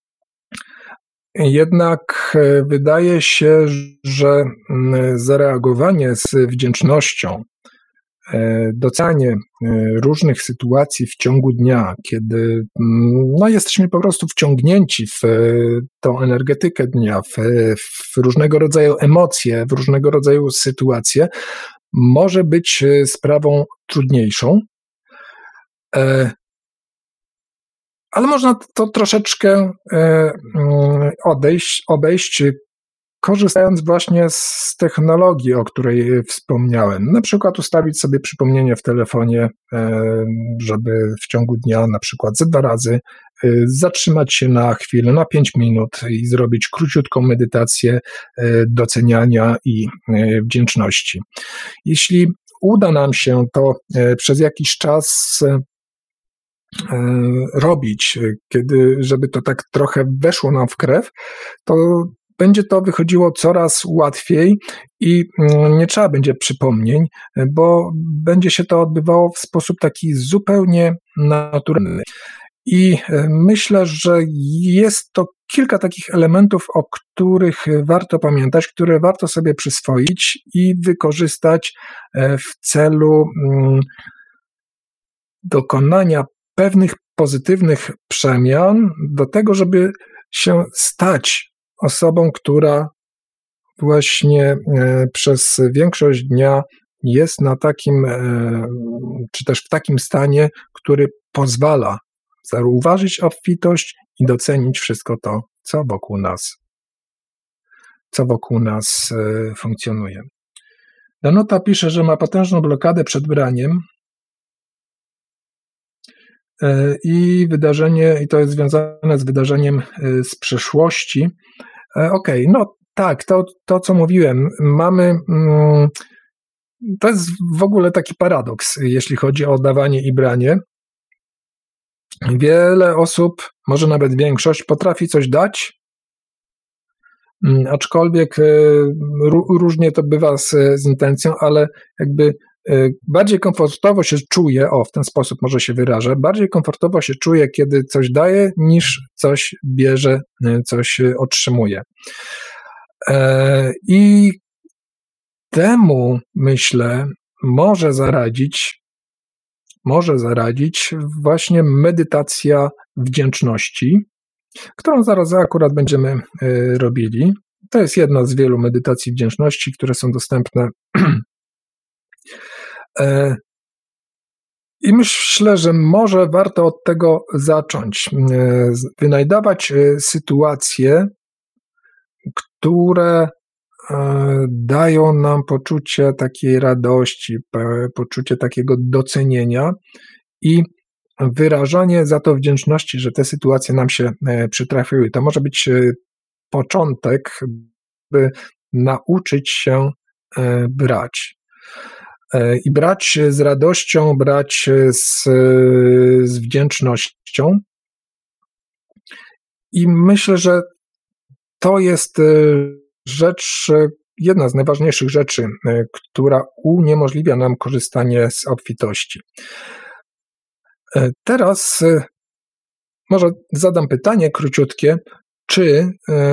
Speaker 2: Jednak wydaje się, że zareagowanie z wdzięcznością, docenianie różnych sytuacji w ciągu dnia, kiedy no, jesteśmy po prostu wciągnięci w tą energetykę dnia, w, w różnego rodzaju emocje, w różnego rodzaju sytuacje, może być sprawą trudniejszą. Ale można to troszeczkę odejść, obejść, korzystając właśnie z technologii, o której wspomniałem. Na przykład ustawić sobie przypomnienie w telefonie, żeby w ciągu dnia na przykład ze dwa razy zatrzymać się na chwilę, na pięć minut i zrobić króciutką medytację doceniania i wdzięczności. Jeśli uda nam się to przez jakiś czas robić, kiedy, żeby to tak trochę weszło nam w krew, to będzie to wychodziło coraz łatwiej i nie trzeba będzie przypomnień, bo będzie się to odbywało w sposób taki zupełnie naturalny. I myślę, że jest to kilka takich elementów, o których warto pamiętać, które warto sobie przyswoić i wykorzystać w celu dokonania pewnych pozytywnych przemian do tego, żeby się stać osobą, która właśnie przez większość dnia jest na takim, czy też w takim stanie, który pozwala zauważyć obfitość i docenić wszystko to, co wokół nas, co wokół nas funkcjonuje. Danuta pisze, że ma potężną blokadę przed braniem. i wydarzenie, i to jest związane z wydarzeniem z przeszłości. Okej, okay, no tak, to, to co mówiłem, mamy, to jest w ogóle taki paradoks, jeśli chodzi o dawanie i branie. Wiele osób, może nawet większość, potrafi coś dać, aczkolwiek różnie to bywa z, z intencją, ale jakby bardziej komfortowo się czuje, o w ten sposób może się wyrażę, bardziej komfortowo się czuje, kiedy coś daje, niż coś bierze, coś otrzymuje. I temu, myślę, może zaradzić, może zaradzić właśnie medytacja wdzięczności, którą zaraz akurat będziemy robili. To jest jedna z wielu medytacji wdzięczności, które są dostępne. I myślę, że może warto od tego zacząć. Wynajdować sytuacje, które dają nam poczucie takiej radości, poczucie takiego docenienia i wyrażanie za to wdzięczności, że te sytuacje nam się przytrafiły. To może być początek, by nauczyć się brać. I brać z radością, brać z, z wdzięcznością. I myślę, że to jest rzecz, jedna z najważniejszych rzeczy, która uniemożliwia nam korzystanie z obfitości. Teraz może zadam pytanie króciutkie, czy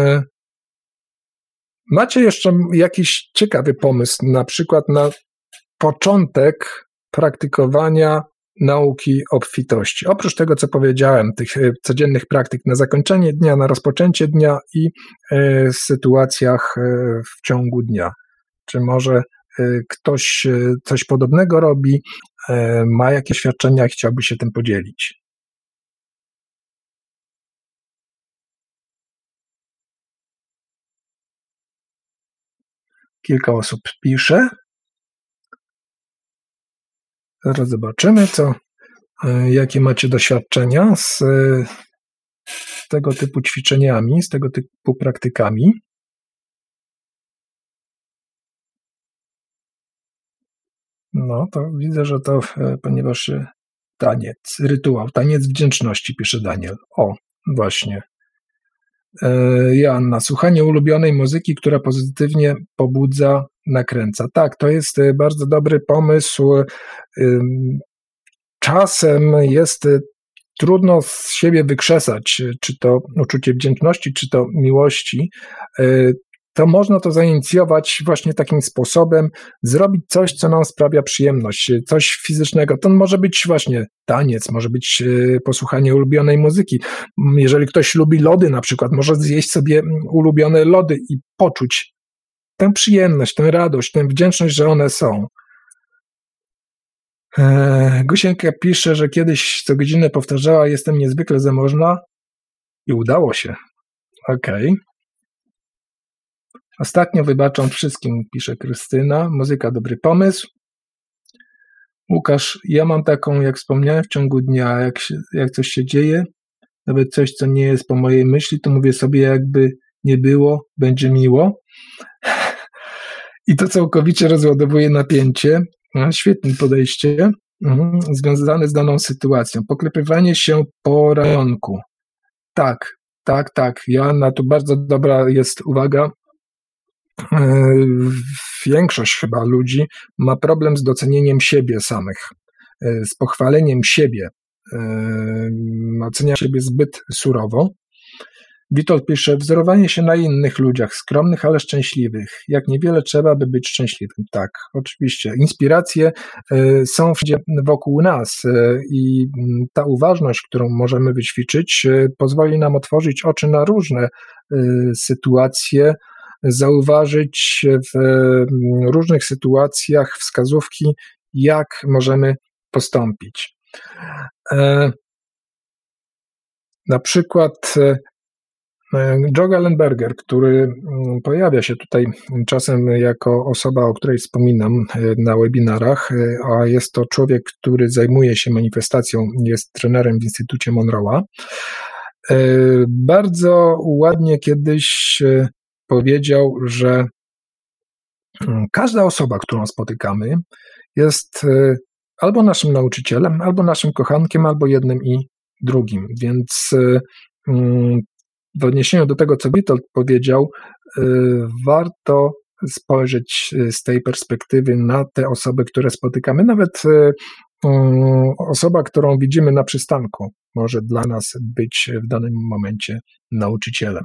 Speaker 2: macie jeszcze jakiś ciekawy pomysł, na przykład na początek praktykowania nauki obfitości. Oprócz tego, co powiedziałem, tych codziennych praktyk na zakończenie dnia, na rozpoczęcie dnia i w sytuacjach w ciągu dnia. Czy może ktoś coś podobnego robi, ma jakieś świadczenia i chciałby się tym podzielić? Kilka osób pisze. Zaraz zobaczymy, co, jakie macie doświadczenia z tego typu ćwiczeniami, z tego typu praktykami. No, to widzę, że to, ponieważ taniec, rytuał, taniec wdzięczności, pisze Daniel. O, właśnie. Joanna, słuchanie ulubionej muzyki, która pozytywnie pobudza, nakręca. Tak, to jest bardzo dobry pomysł. Czasem jest trudno z siebie wykrzesać, czy to uczucie wdzięczności, czy to miłości. To można to zainicjować właśnie takim sposobem, zrobić coś, co nam sprawia przyjemność, coś fizycznego. To może być właśnie taniec, może być posłuchanie ulubionej muzyki. Jeżeli ktoś lubi lody na przykład, może zjeść sobie ulubione lody i poczuć tę przyjemność, tę radość, tę wdzięczność, że one są. Gusienka pisze, że kiedyś co godzinę powtarzała, jestem niezwykle zamożna i udało się. Okej. Okay. Ostatnio wybaczam wszystkim, pisze Krystyna. Muzyka, dobry pomysł. Łukasz, ja mam taką, jak wspomniałem, w ciągu dnia, jak, się, jak coś się dzieje, nawet coś, co nie jest po mojej myśli, to mówię sobie, jakby nie było, będzie miło. I to całkowicie rozładowuje napięcie. Świetne podejście, mhm, związane z daną sytuacją. Poklepywanie się po ramienku. Tak, tak, tak. Joanna, tu bardzo dobra jest uwaga. Większość chyba ludzi ma problem z docenieniem siebie samych, z pochwaleniem siebie. Ocenia siebie zbyt surowo. Witold pisze, wzorowanie się na innych ludziach, skromnych, ale szczęśliwych. Jak niewiele trzeba, by być szczęśliwym. Tak, oczywiście. Inspiracje są wszędzie wokół nas i ta uważność, którą możemy wyćwiczyć, pozwoli nam otworzyć oczy na różne sytuacje, zauważyć w różnych sytuacjach wskazówki, jak możemy postąpić. Na przykład Joe Gallenberger, który pojawia się tutaj czasem jako osoba, o której wspominam na webinarach, a jest to człowiek, który zajmuje się manifestacją, jest trenerem w Instytucie Monroe'a. Bardzo ładnie kiedyś powiedział, że każda osoba, którą spotykamy, jest albo naszym nauczycielem, albo naszym kochankiem, albo jednym i drugim. Więc w odniesieniu do tego, co Witold powiedział, warto spojrzeć z tej perspektywy na te osoby, które spotykamy. Nawet osoba, którą widzimy na przystanku, może dla nas być w danym momencie nauczycielem.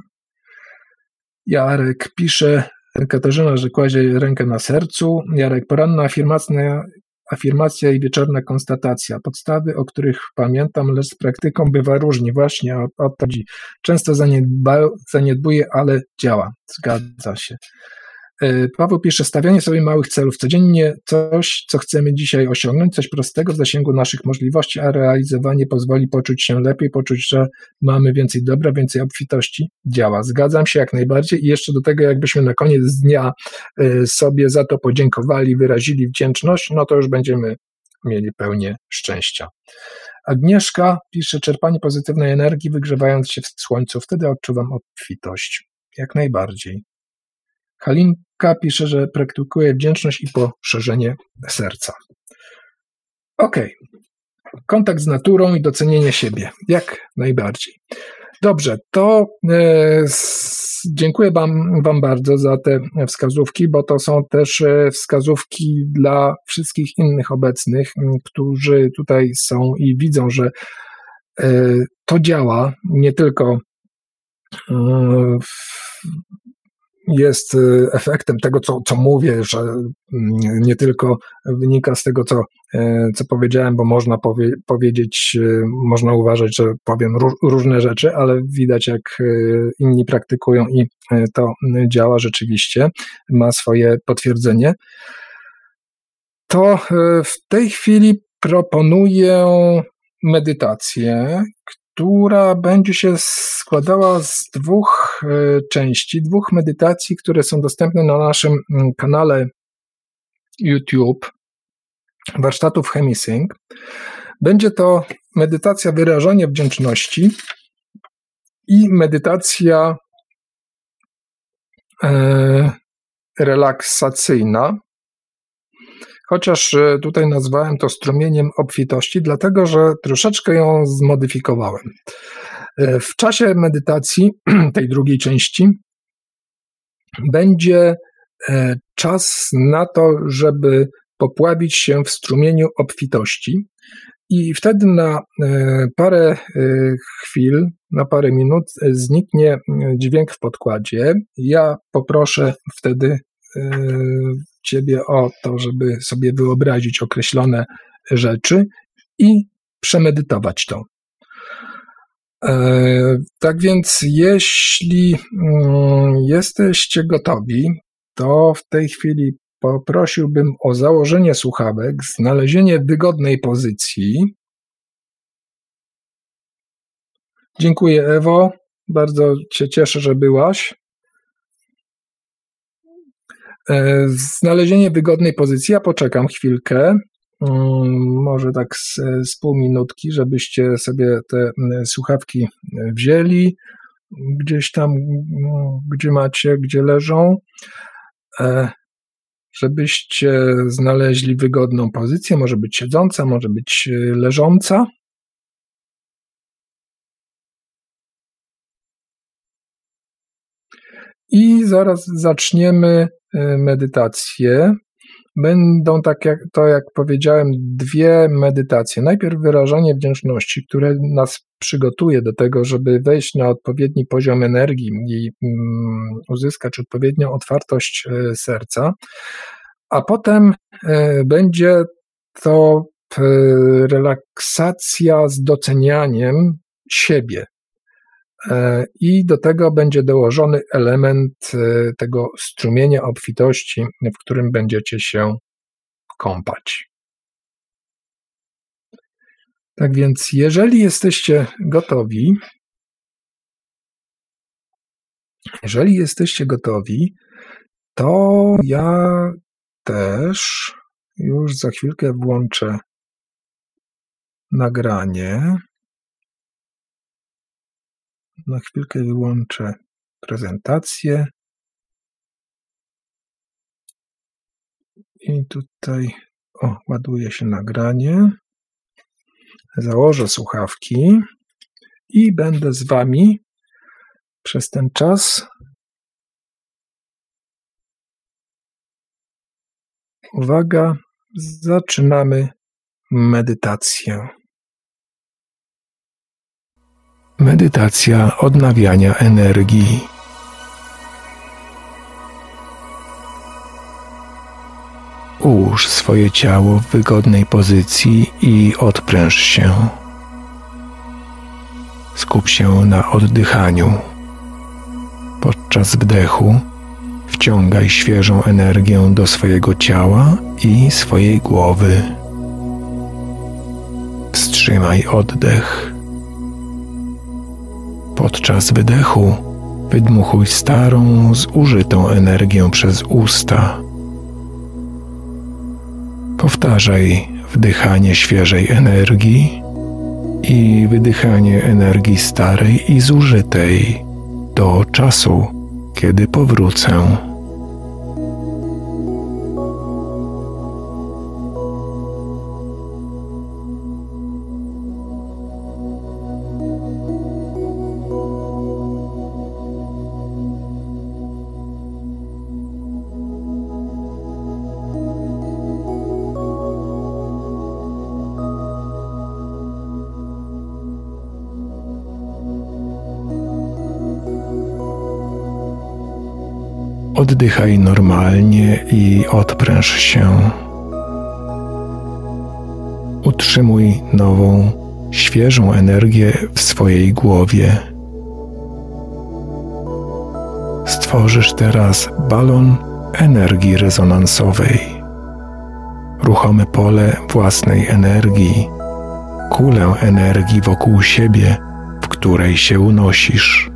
Speaker 2: Jarek pisze, Katarzyna, że kładzie rękę na sercu. Jarek, poranna afirmacja, afirmacja i wieczorna konstatacja. Podstawy, o których pamiętam, lecz z praktyką bywa różnie. Właśnie o, o to chodzi. Często zaniedba, zaniedbuję, ale działa. Zgadza się. Paweł pisze, stawianie sobie małych celów, codziennie coś, co chcemy dzisiaj osiągnąć, coś prostego w zasięgu naszych możliwości, a realizowanie pozwoli poczuć się lepiej, poczuć, że mamy więcej dobra, więcej obfitości. Działa. Zgadzam się jak najbardziej i jeszcze do tego, jakbyśmy na koniec dnia sobie za to podziękowali, wyrazili wdzięczność, no to już będziemy mieli pełnię szczęścia. Agnieszka pisze, czerpanie pozytywnej energii, wygrzewając się w słońcu, wtedy odczuwam obfitość. Jak najbardziej. Halinka pisze, że praktykuje wdzięczność i poszerzenie serca. Okej. Okay. Kontakt z naturą i docenienie siebie. Jak najbardziej. Dobrze, to e, s, dziękuję wam, wam bardzo za te wskazówki, bo to są też wskazówki dla wszystkich innych obecnych, którzy tutaj są i widzą, że e, to działa, nie tylko e, w, jest efektem tego, co, co mówię, że nie tylko wynika z tego, co, co powiedziałem, bo można powie, powiedzieć, można uważać, że powiem ró, różne rzeczy, ale widać, jak inni praktykują i to działa rzeczywiście, ma swoje potwierdzenie. To w tej chwili proponuję medytację, która będzie się składała z dwóch części, dwóch medytacji, które są dostępne na naszym kanale YouTube warsztatów Chemisync. Będzie to medytacja wyrażania wdzięczności i medytacja e, relaksacyjna. Chociaż tutaj nazwałem to strumieniem obfitości, dlatego że troszeczkę ją zmodyfikowałem. W czasie medytacji, tej drugiej części, będzie czas na to, żeby popławić się w strumieniu obfitości i wtedy na parę chwil, na parę minut zniknie dźwięk w podkładzie. Ja poproszę wtedy Ciebie o to, żeby sobie wyobrazić określone rzeczy i przemedytować to. Tak więc jeśli jesteście gotowi, to w tej chwili poprosiłbym o założenie słuchawek, znalezienie wygodnej pozycji. Dziękuję, Ewo, bardzo się cieszę, że byłaś. Znalezienie wygodnej pozycji, ja poczekam chwilkę, może tak z, z pół minutki, żebyście sobie te słuchawki wzięli, gdzieś tam, gdzie macie, gdzie leżą, żebyście znaleźli wygodną pozycję, może być siedząca, może być leżąca. I zaraz zaczniemy medytację. Będą, tak jak to jak powiedziałem, dwie medytacje. Najpierw wyrażanie wdzięczności, które nas przygotuje do tego, żeby wejść na odpowiedni poziom energii i um, uzyskać odpowiednią otwartość e, serca, a potem e, będzie to e, relaksacja z docenianiem siebie. I do tego będzie dołożony element tego strumienia obfitości, w którym będziecie się kąpać. Tak więc, jeżeli jesteście gotowi, Jeżeli jesteście gotowi, to ja też już za chwilkę włączę nagranie. Na chwilkę wyłączę prezentację. I tutaj, o, ładuje się nagranie. Założę słuchawki i będę z wami przez ten czas. Uwaga, zaczynamy medytację. Medytacja odnawiania energii. Ułóż swoje ciało w wygodnej pozycji i odpręż się. Skup się na oddychaniu. Podczas wdechu wciągaj świeżą energię do swojego ciała i swojej głowy. Wstrzymaj oddech. Podczas wydechu wydmuchuj starą, zużytą energię przez usta. Powtarzaj wdychanie świeżej energii i wydychanie energii starej i zużytej do czasu, kiedy powrócę. Oddychaj normalnie i odpręż się. Utrzymuj nową, świeżą energię w swojej głowie. Stworzysz teraz balon energii rezonansowej. Ruchome pole własnej energii, kulę energii wokół siebie, w której się unosisz.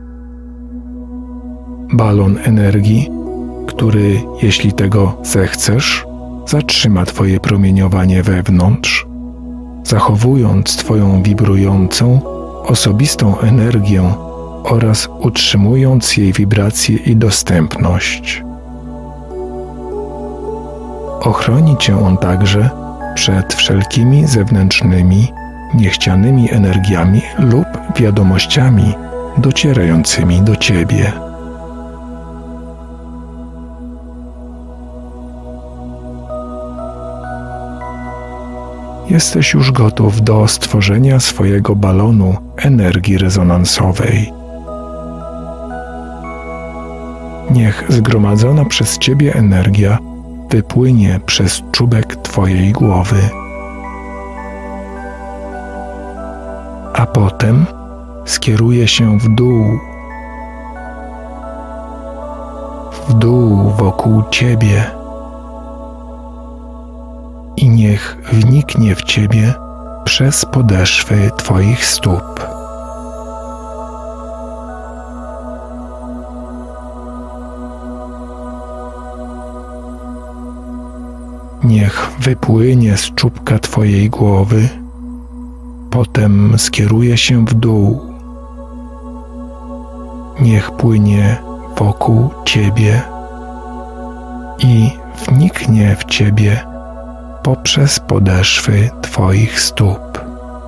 Speaker 2: Balon energii, który, jeśli tego zechcesz, zatrzyma Twoje promieniowanie wewnątrz, zachowując Twoją wibrującą, osobistą energię oraz utrzymując jej wibrację i dostępność. Ochroni Cię on także przed wszelkimi zewnętrznymi, niechcianymi energiami lub wiadomościami docierającymi do Ciebie. Jesteś już gotów do stworzenia swojego balonu energii rezonansowej. Niech zgromadzona przez Ciebie energia wypłynie przez czubek Twojej głowy. A potem skieruje się w dół, w dół wokół Ciebie. I niech wniknie w Ciebie przez podeszwy Twoich stóp. Niech wypłynie z czubka Twojej głowy, potem skieruje się w dół. Niech płynie wokół Ciebie i wniknie w Ciebie poprzez podeszwy Twoich stóp.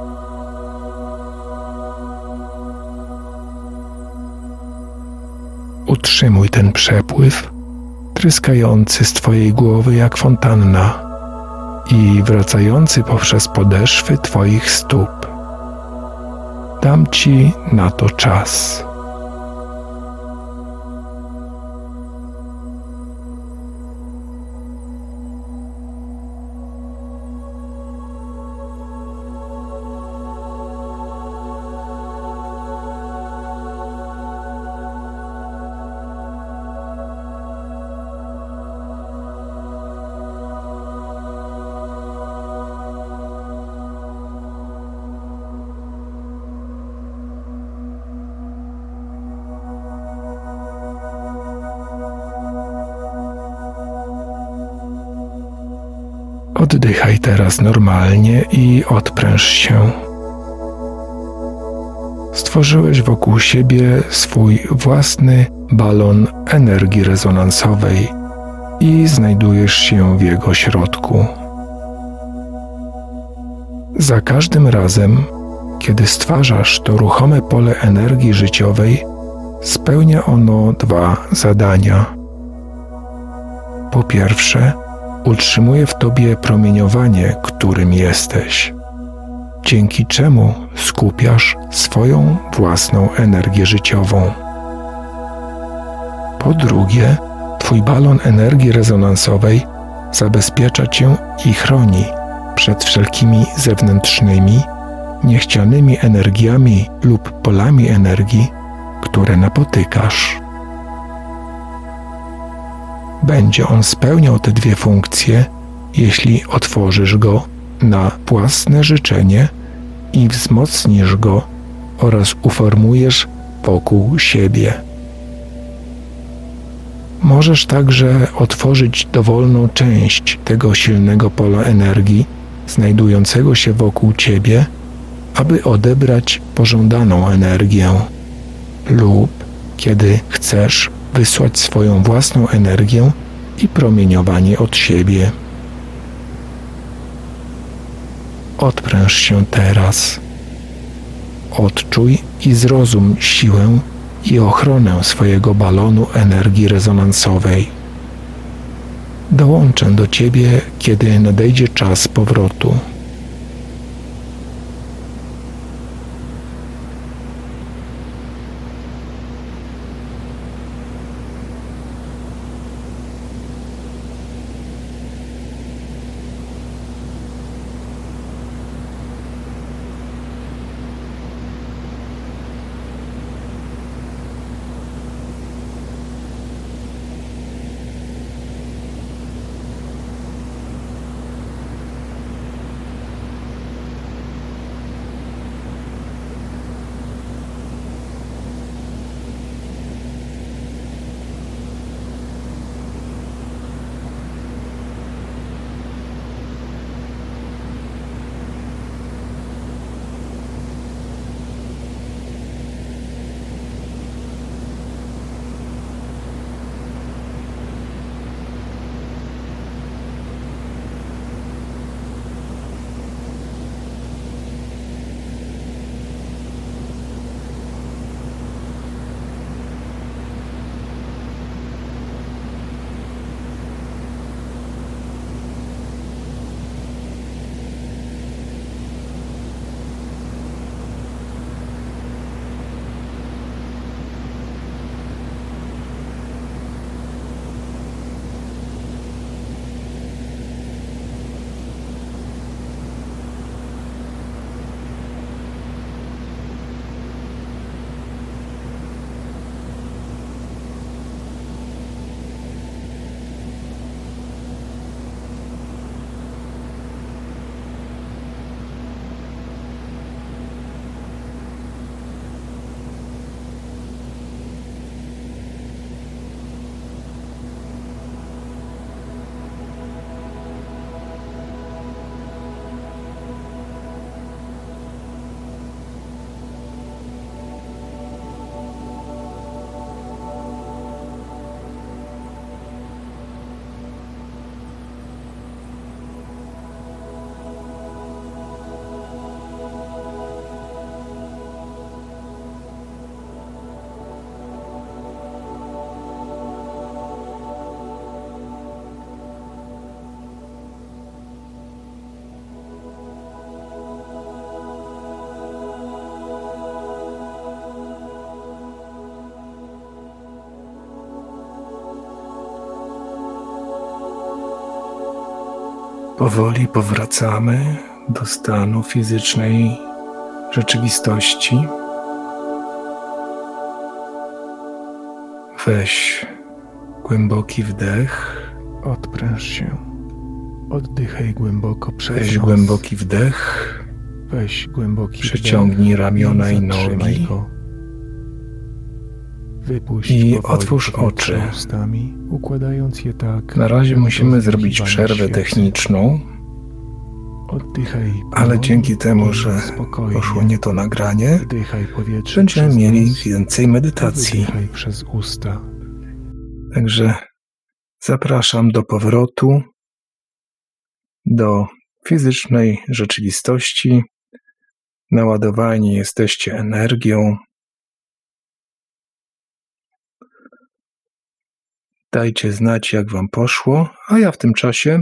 Speaker 2: Utrzymuj ten przepływ, tryskający z Twojej głowy jak fontanna i wracający poprzez podeszwy Twoich stóp. Dam Ci na to czas. Oddychaj teraz normalnie i odpręż się. Stworzyłeś wokół siebie swój własny balon energii rezonansowej i znajdujesz się w jego środku. Za każdym razem, kiedy stwarzasz to ruchome pole energii życiowej, spełnia ono dwa zadania. Po pierwsze, utrzymuje w tobie promieniowanie, którym jesteś, dzięki czemu skupiasz swoją własną energię życiową. Po drugie, twój balon energii rezonansowej zabezpiecza cię i chroni przed wszelkimi zewnętrznymi, niechcianymi energiami lub polami energii, które napotykasz. Będzie on spełniał te dwie funkcje, jeśli otworzysz go na własne życzenie i wzmocnisz go oraz uformujesz wokół siebie. Możesz także otworzyć dowolną część tego silnego pola energii znajdującego się wokół ciebie, aby odebrać pożądaną energię, lub kiedy chcesz wysłać swoją własną energię i promieniowanie od siebie. Odpręż się teraz. Odczuj i zrozum siłę i ochronę swojego balonu energii rezonansowej. Dołączę do ciebie, kiedy nadejdzie czas powrotu. Powoli powracamy do stanu fizycznej rzeczywistości. Weź głęboki wdech, odpręż się. Oddychaj głęboko przez nos. Weź głęboki wdech, weź głęboki przeciągnij wdech, ramiona i nogi go. Wypuść i otwórz oczy. Ustami, układając je tak, na razie musimy zrobić przerwę techniczną,
Speaker 3: Oddychaj.
Speaker 2: Ale dzięki temu, że
Speaker 3: spokojnie.
Speaker 2: poszło nie to nagranie,
Speaker 3: Wdychaj powietrze
Speaker 2: będziemy
Speaker 3: przez
Speaker 2: mieli
Speaker 3: nos,
Speaker 2: więcej medytacji.
Speaker 3: wydychaj przez usta.
Speaker 2: Także zapraszam do powrotu do fizycznej rzeczywistości. Naładowani jesteście energią. Dajcie znać, jak wam poszło, a ja w tym czasie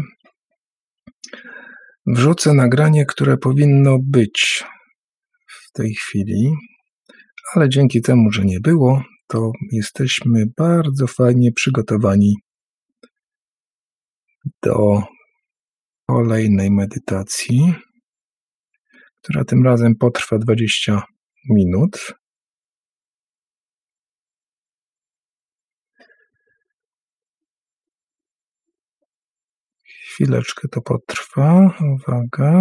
Speaker 2: wrzucę nagranie, które powinno być w tej chwili, ale dzięki temu, że nie było, to jesteśmy bardzo fajnie przygotowani do kolejnej medytacji, która tym razem potrwa dwadzieścia minut. Chwileczkę to potrwa. Uwaga.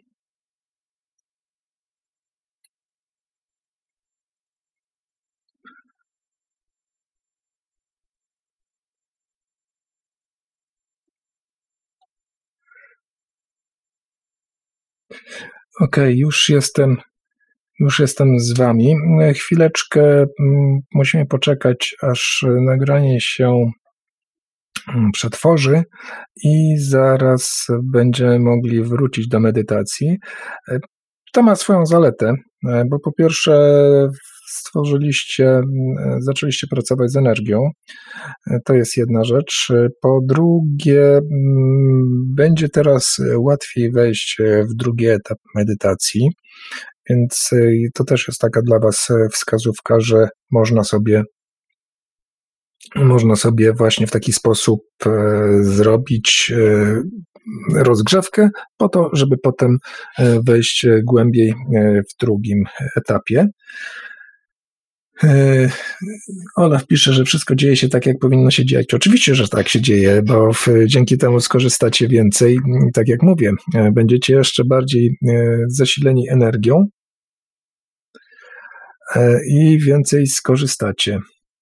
Speaker 2: Okej, okay, już jestem, już jestem z wami. Chwileczkę musimy poczekać, aż nagranie się przetworzy i zaraz będziemy mogli wrócić do medytacji. To ma swoją zaletę, bo po pierwsze stworzyliście, zaczęliście pracować z energią, to jest jedna rzecz. Po drugie, będzie teraz łatwiej wejść w drugi etap medytacji, więc to też jest taka dla was wskazówka, że można sobie Można sobie właśnie w taki sposób zrobić rozgrzewkę po to, żeby potem wejść głębiej w drugim etapie. Olaf pisze, że wszystko dzieje się tak, jak powinno się dziać. Oczywiście, że tak się dzieje, bo dzięki temu skorzystacie więcej. Tak jak mówię, będziecie jeszcze bardziej zasileni energią i więcej skorzystacie.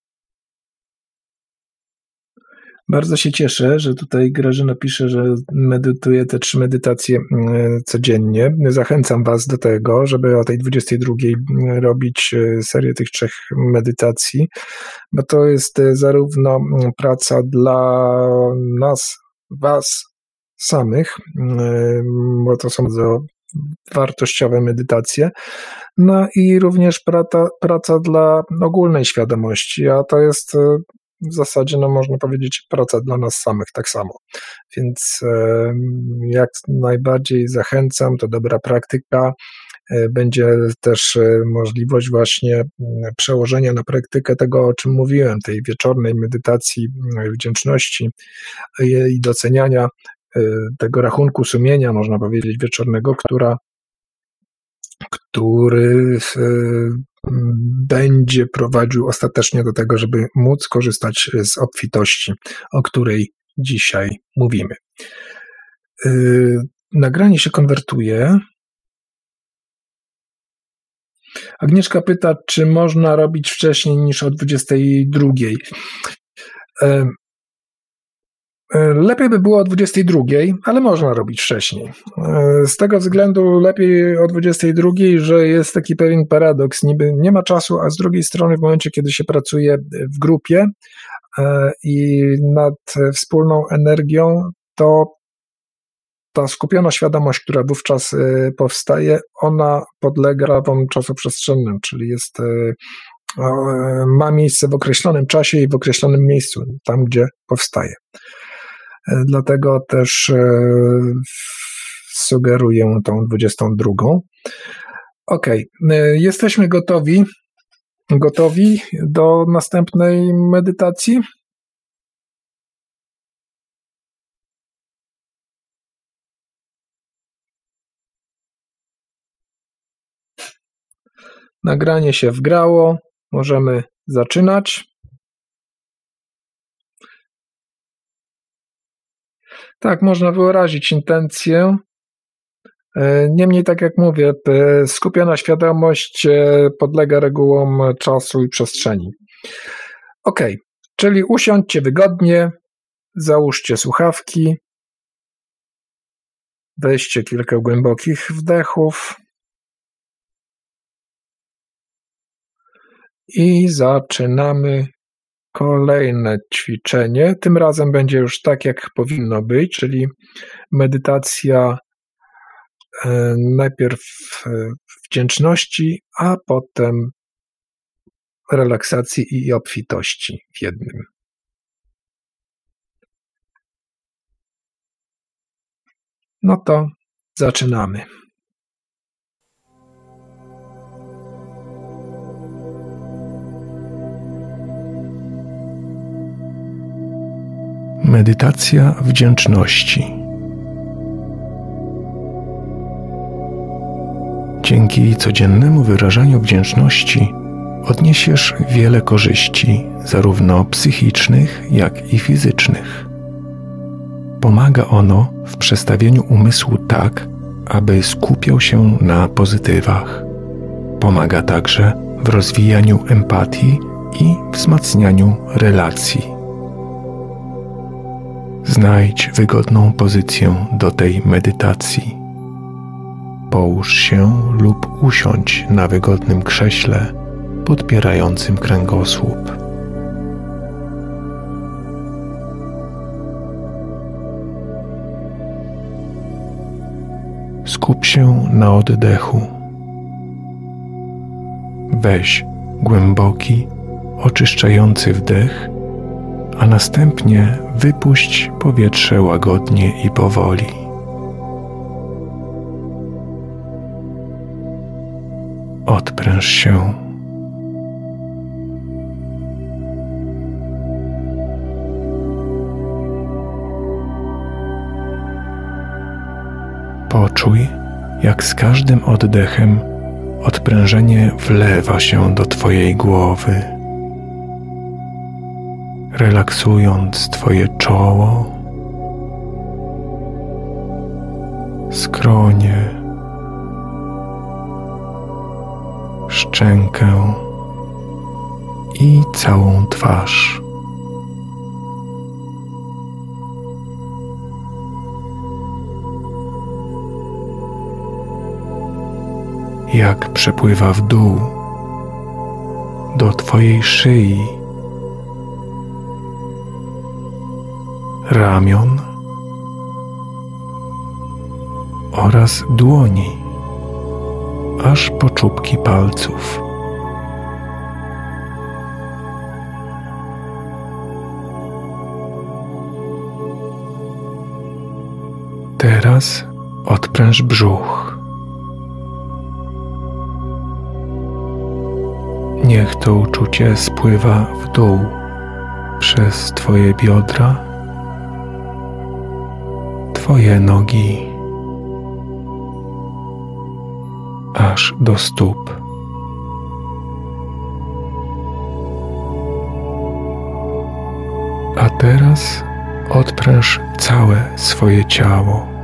Speaker 2: Bardzo się cieszę, że tutaj Grażyna pisze, że medytuje te trzy medytacje codziennie. Zachęcam was do tego, żeby o tej dwudziestej drugiej robić serię tych trzech medytacji, bo to jest zarówno praca dla nas, was samych, bo to są bardzo wartościowe medytacje, no i również praca, praca dla ogólnej świadomości, a to jest w zasadzie, no można powiedzieć, praca dla nas samych tak samo. Więc e, jak najbardziej zachęcam, to dobra praktyka. E, będzie też e, możliwość właśnie przełożenia na praktykę tego, o czym mówiłem, tej wieczornej medytacji wdzięczności e, i doceniania e, tego rachunku sumienia, można powiedzieć, wieczornego, która który będzie prowadził ostatecznie do tego, żeby móc korzystać z obfitości, o której dzisiaj mówimy. Nagranie się konwertuje. Agnieszka pyta, czy można robić wcześniej niż o dwudziestej drugiej. Lepiej by było o dwudziestej drugiej, ale można robić wcześniej. Z tego względu lepiej o dwudziestej drugiej, że jest taki pewien paradoks, niby nie ma czasu, a z drugiej strony w momencie, kiedy się pracuje w grupie i nad wspólną energią, to ta skupiona świadomość, która wówczas powstaje, ona podlega prawom czasoprzestrzennym, czyli jest, ma miejsce w określonym czasie i w określonym miejscu, tam gdzie powstaje. Dlatego też sugeruję tą dwudziestą drugą. Ok, jesteśmy gotowi, gotowi do następnej medytacji? Nagranie się wgrało, możemy zaczynać. Tak, można wyrazić intencję. Niemniej, tak jak mówię, skupiona świadomość podlega regułom czasu i przestrzeni. Ok, czyli usiądźcie wygodnie, załóżcie słuchawki. Weźcie kilka głębokich wdechów i zaczynamy kolejne ćwiczenie. Tym razem będzie już tak, jak powinno być, czyli medytacja najpierw wdzięczności, a potem relaksacji i obfitości w jednym. No to zaczynamy.
Speaker 3: Medytacja wdzięczności. Dzięki codziennemu wyrażaniu wdzięczności odniesiesz wiele korzyści, zarówno psychicznych, jak i fizycznych. Pomaga ono w przestawieniu umysłu tak, aby skupiał się na pozytywach. Pomaga także w rozwijaniu empatii i wzmacnianiu relacji. Znajdź wygodną pozycję do tej medytacji. Połóż się lub usiądź na wygodnym krześle podpierającym kręgosłup. Skup się na oddechu. Weź głęboki, oczyszczający wdech, a następnie wypuść powietrze łagodnie i powoli. Odpręż się. Poczuj, jak z każdym oddechem odprężenie wlewa się do Twojej głowy, relaksując Twoje czoło, skronie, szczękę i całą twarz. Jak przepływa w dół do Twojej szyi, ramion oraz dłoni, aż po czubki palców. Teraz odpręż brzuch. Niech to uczucie spływa w dół przez Twoje biodra, Twoje nogi, aż do stóp. A teraz odpręż całe swoje ciało.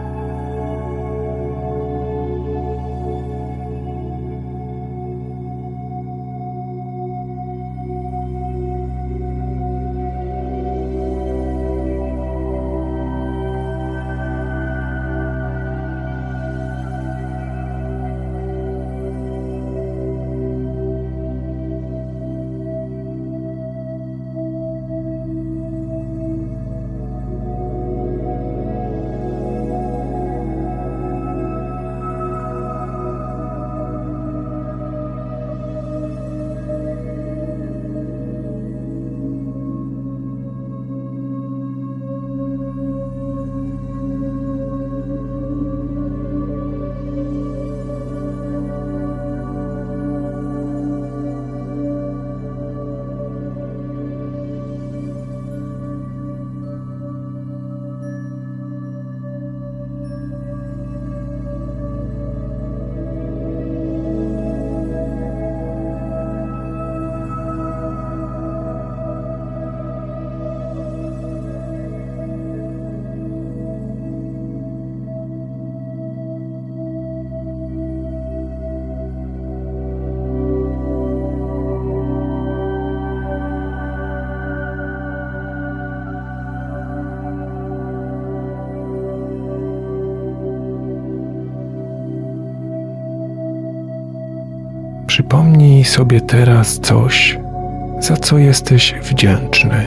Speaker 3: Przypomnij sobie teraz coś, za co jesteś wdzięczny.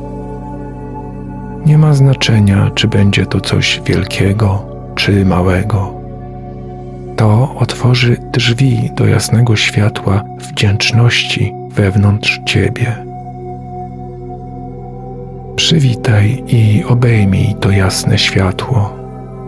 Speaker 3: Nie ma znaczenia, czy będzie to coś wielkiego, czy małego. To otworzy drzwi do jasnego światła wdzięczności wewnątrz ciebie. Przywitaj i obejmij to jasne światło.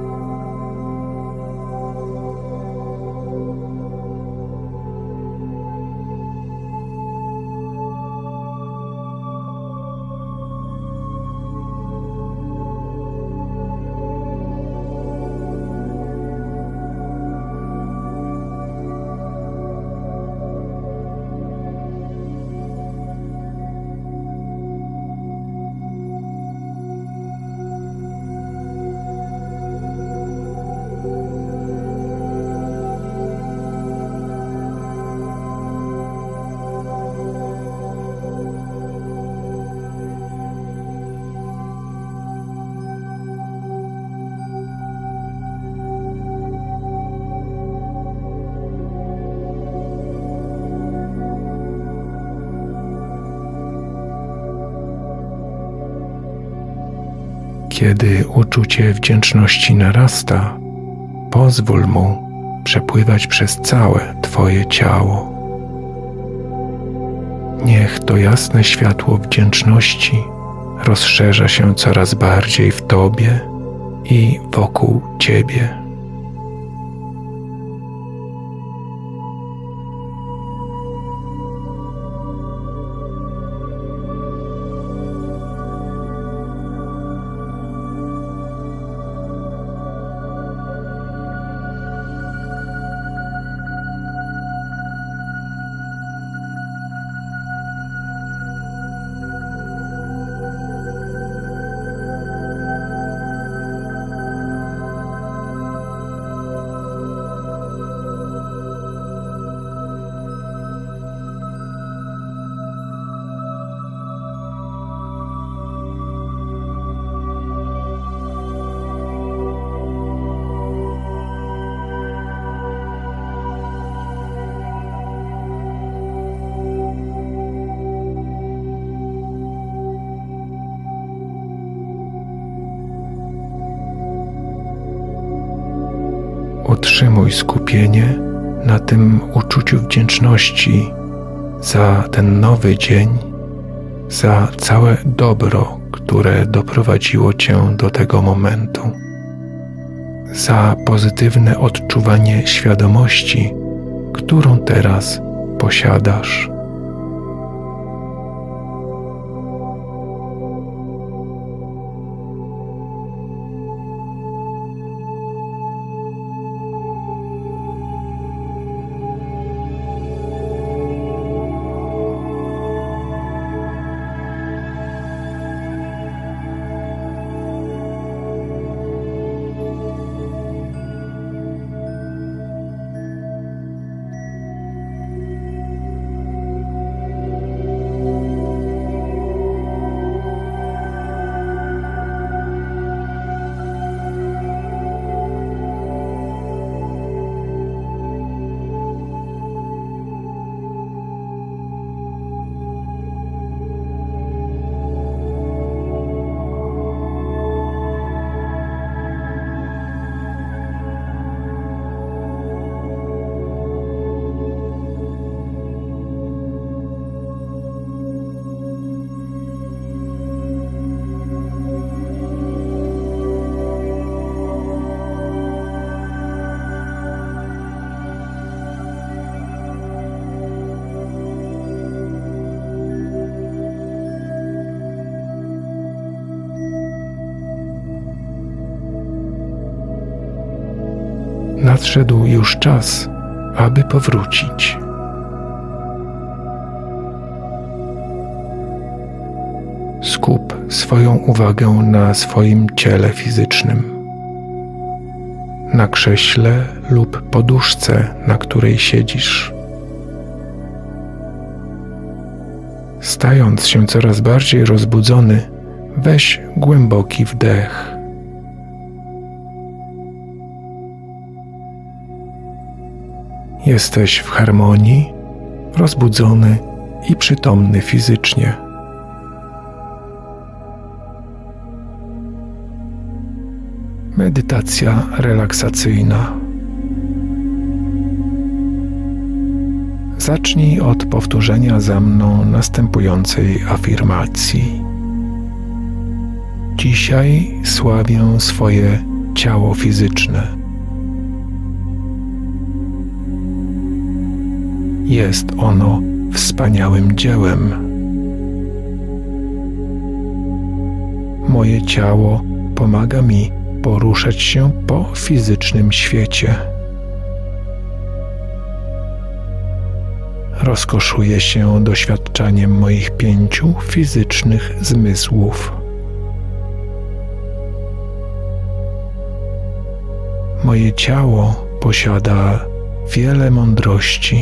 Speaker 3: Kiedy uczucie wdzięczności narasta, pozwól mu przepływać przez całe Twoje ciało. Niech to jasne światło wdzięczności rozszerza się coraz bardziej w Tobie i wokół Ciebie. Utrzymuj skupienie na tym uczuciu wdzięczności za ten nowy dzień, za całe dobro, które doprowadziło Cię do tego momentu, za pozytywne odczuwanie świadomości, którą teraz posiadasz. Nadszedł już czas, aby powrócić. Skup swoją uwagę na swoim ciele fizycznym, na krześle lub poduszce, na której siedzisz. Stając się coraz bardziej rozbudzony, weź głęboki wdech. Jesteś w harmonii rozbudzony i przytomny fizycznie. Medytacja relaksacyjna. Zacznij od powtórzenia za mną następującej afirmacji. Dzisiaj sławię swoje ciało fizyczne. Jest ono wspaniałym dziełem. Moje ciało pomaga mi poruszać się po fizycznym świecie. Rozkoszuję się doświadczaniem moich pięciu fizycznych zmysłów. Moje ciało posiada wiele mądrości.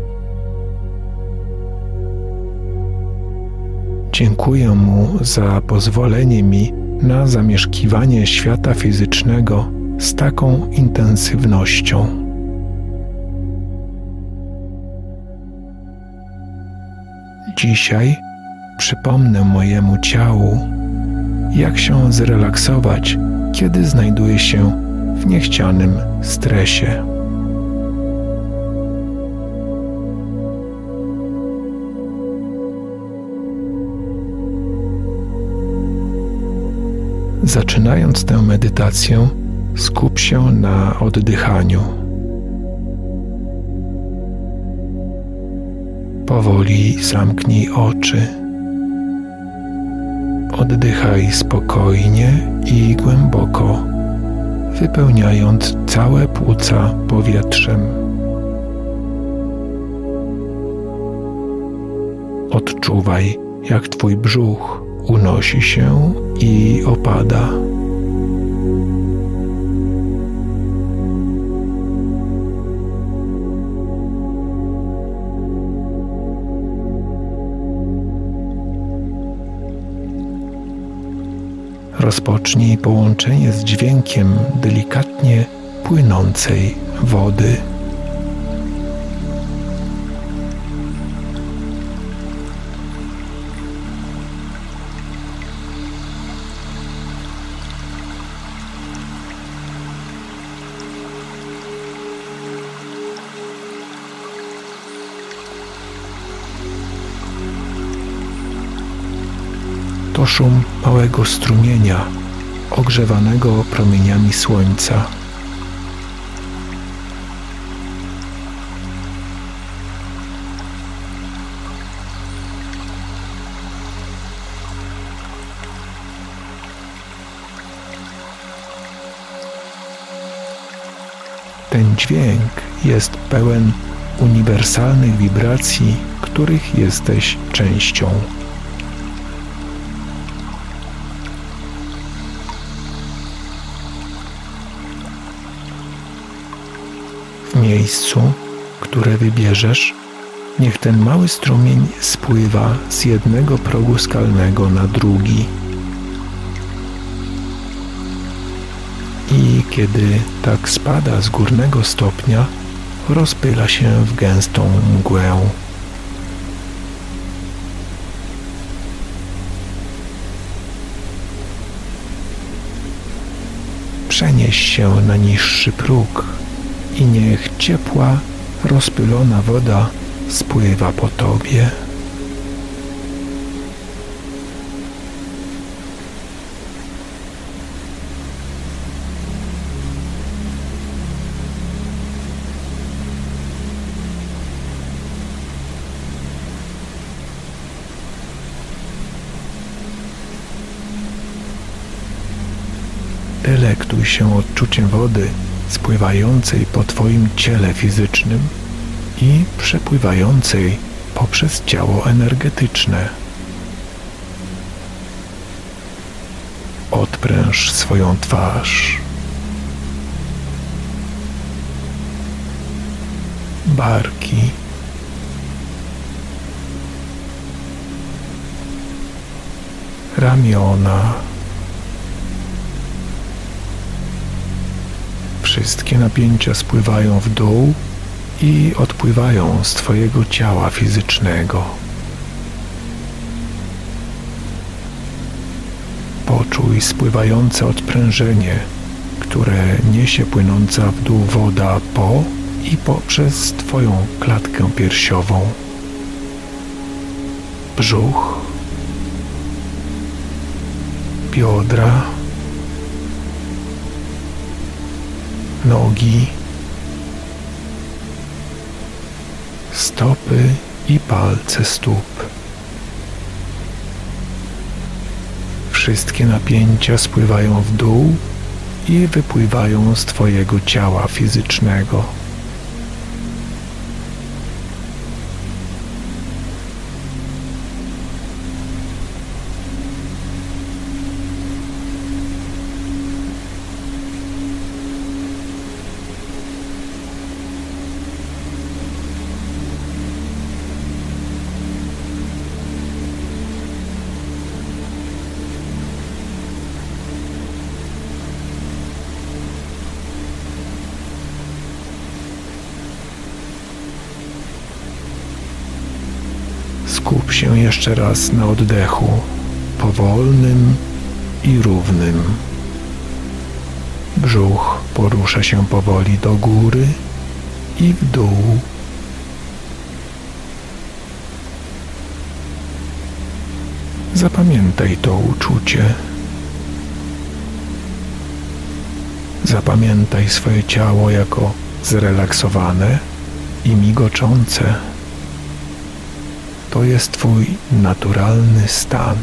Speaker 3: Dziękuję mu za pozwolenie mi na zamieszkiwanie świata fizycznego z taką intensywnością. Dzisiaj przypomnę mojemu ciału, jak się zrelaksować, kiedy znajduje się w niechcianym stresie. Zaczynając tę medytację, skup się na oddychaniu. Powoli zamknij oczy. Oddychaj spokojnie i głęboko, wypełniając całe płuca powietrzem. Odczuwaj, jak twój brzuch unosi się i opada. Rozpocznij połączenie z dźwiękiem delikatnie płynącej wody. To szum małego strumienia, ogrzewanego promieniami słońca. Ten dźwięk jest pełen uniwersalnych wibracji, których jesteś częścią. W miejscu, które wybierzesz, niech ten mały strumień spływa z jednego progu skalnego na drugi. I kiedy tak spada z górnego stopnia, rozpyla się w gęstą mgłę. Przenieś się na niższy próg i niech ciepła, rozpylona woda spływa po tobie. Delektuj się odczuciem wody spływającej po twoim ciele fizycznym i przepływającej poprzez ciało energetyczne. Odpręż swoją twarz, barki, ramiona. Wszystkie napięcia spływają w dół i odpływają z Twojego ciała fizycznego. Poczuj spływające odprężenie, które niesie płynąca w dół woda po i poprzez Twoją klatkę piersiową. Brzuch, biodra, nogi, stopy i palce stóp. Wszystkie napięcia spływają w dół i wypływają z Twojego ciała fizycznego. Skup się jeszcze raz na oddechu, powolnym i równym. Brzuch porusza się powoli do góry i w dół. Zapamiętaj to uczucie. Zapamiętaj swoje ciało jako zrelaksowane i migoczące. To jest Twój naturalny stan.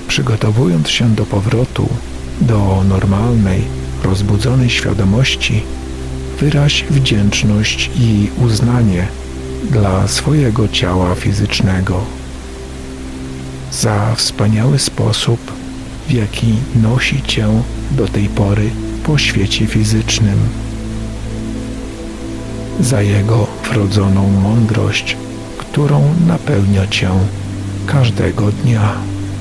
Speaker 3: Przygotowując się do powrotu do normalnej, rozbudzonej świadomości, wyraź wdzięczność i uznanie dla swojego ciała fizycznego za wspaniały sposób, w jaki nosi Cię do tej pory po świecie fizycznym, za jego wrodzoną mądrość, którą napełnia Cię każdego dnia.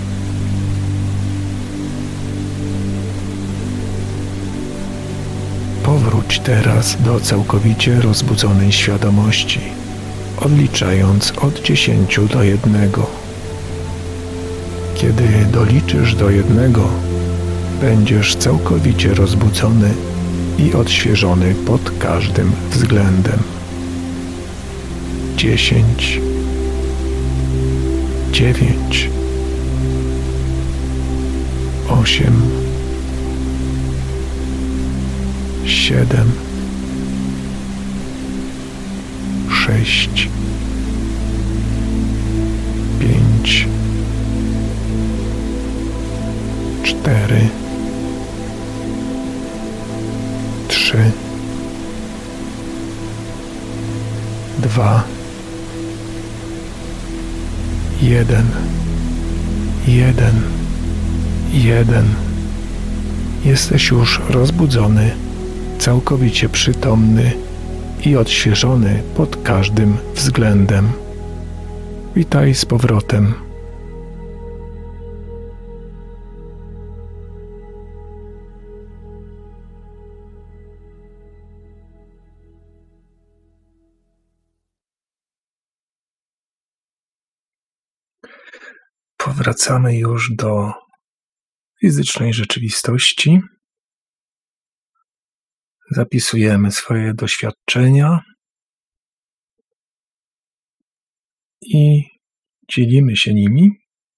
Speaker 3: Powróć teraz do całkowicie rozbudzonej świadomości, odliczając od dziesięciu do jednego. Kiedy doliczysz do jednego, będziesz całkowicie rozbudzony i odświeżony pod każdym względem. Dziesięć, dziewięć, osiem, siedem, sześć, pięć, cztery, trzy, dwa, jeden, jeden, jeden. Jesteś już rozbudzony, całkowicie przytomny i odświeżony pod każdym względem. Witaj z powrotem. Powracamy już do fizycznej rzeczywistości. Zapisujemy swoje doświadczenia i dzielimy się nimi.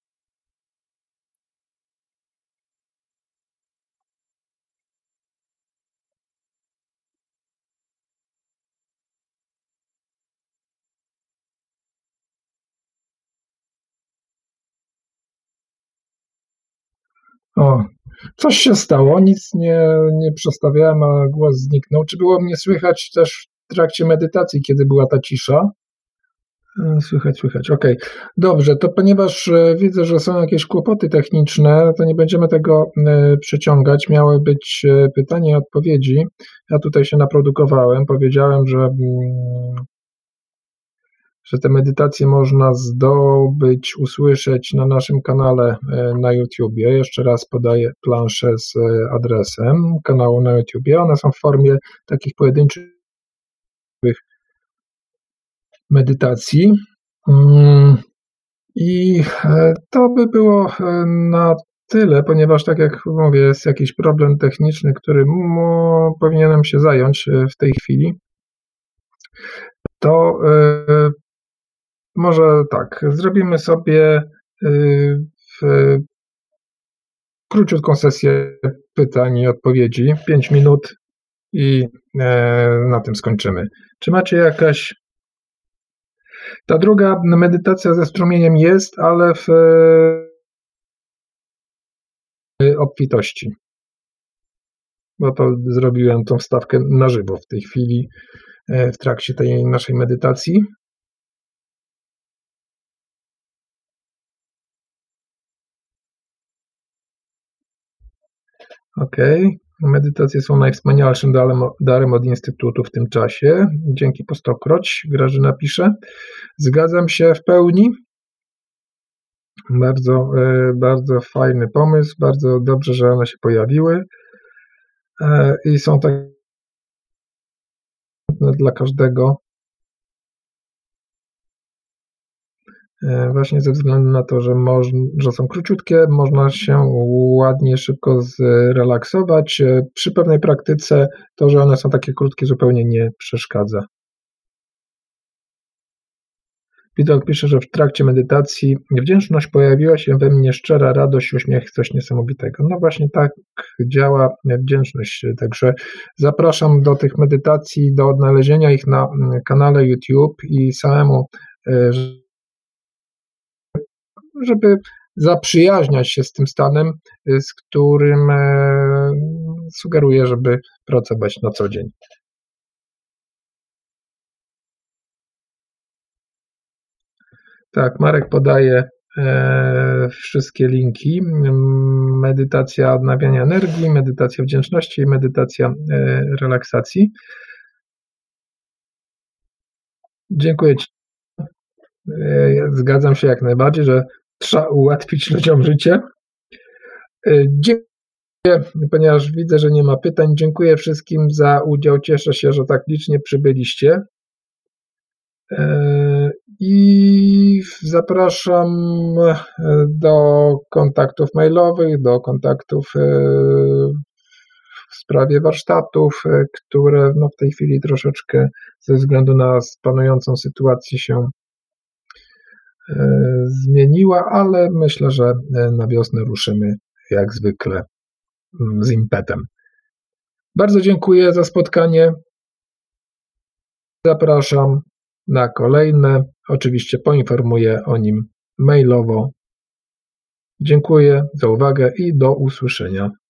Speaker 2: O, coś się stało, nic nie, nie przestawiałem, a głos zniknął. Czy było mnie słychać też w trakcie medytacji, kiedy była ta cisza? Słychać, słychać, okej. Okay. Dobrze, to ponieważ widzę, że są jakieś kłopoty techniczne, to nie będziemy tego przeciągać. Miały być pytania i odpowiedzi. Ja tutaj się naprodukowałem, powiedziałem, że że te medytacje można zdobyć, usłyszeć na naszym kanale na YouTubie. Jeszcze raz podaję planszę z adresem kanału na YouTubie. One są w formie takich pojedynczych medytacji. I to by było na tyle, ponieważ tak jak mówię, jest jakiś problem techniczny, którym powinienem się zająć w tej chwili. To może tak, zrobimy sobie w króciutką sesję pytań i odpowiedzi, pięć minut i na tym skończymy. Czy macie jakaś... Ta druga medytacja ze strumieniem jest, ale w obfitości, bo to zrobiłem tą wstawkę na żywo w tej chwili, w trakcie tej naszej medytacji. Okej, okay. Medytacje są najwspanialszym darem od Instytutu w tym czasie. Dzięki po stokroć, Grażyna pisze. Zgadzam się w pełni. Bardzo, bardzo fajny pomysł, bardzo dobrze, że one się pojawiły i są tak dla każdego. Właśnie ze względu na to, że, moż, że są króciutkie, można się ładnie, szybko zrelaksować. Przy pewnej praktyce to, że one są takie krótkie, zupełnie nie przeszkadza. Widok pisze, że w trakcie medytacji wdzięczność pojawiła się we mnie, szczera radość, uśmiech, coś niesamowitego. No właśnie tak działa wdzięczność, także zapraszam do tych medytacji, do odnalezienia ich na kanale YouTube i samemu, żeby zaprzyjaźniać się z tym stanem, z którym sugeruję, żeby pracować na co dzień. Tak, Marek podaje e, wszystkie linki. Medytacja odnawiania energii, medytacja wdzięczności i medytacja e, relaksacji. Dziękuję Ci. E, zgadzam się jak najbardziej, że trzeba ułatwić ludziom życie. E, dziękuję, ponieważ widzę, że nie ma pytań. Dziękuję wszystkim za udział. Cieszę się, że tak licznie przybyliście. I zapraszam do kontaktów mailowych, do kontaktów w sprawie warsztatów, które no w tej chwili troszeczkę ze względu na panującą sytuację się zmieniła, ale myślę, że na wiosnę ruszymy jak zwykle z impetem. Bardzo dziękuję za spotkanie. Zapraszam na kolejne. Oczywiście poinformuję o nim mailowo. Dziękuję za uwagę i do usłyszenia.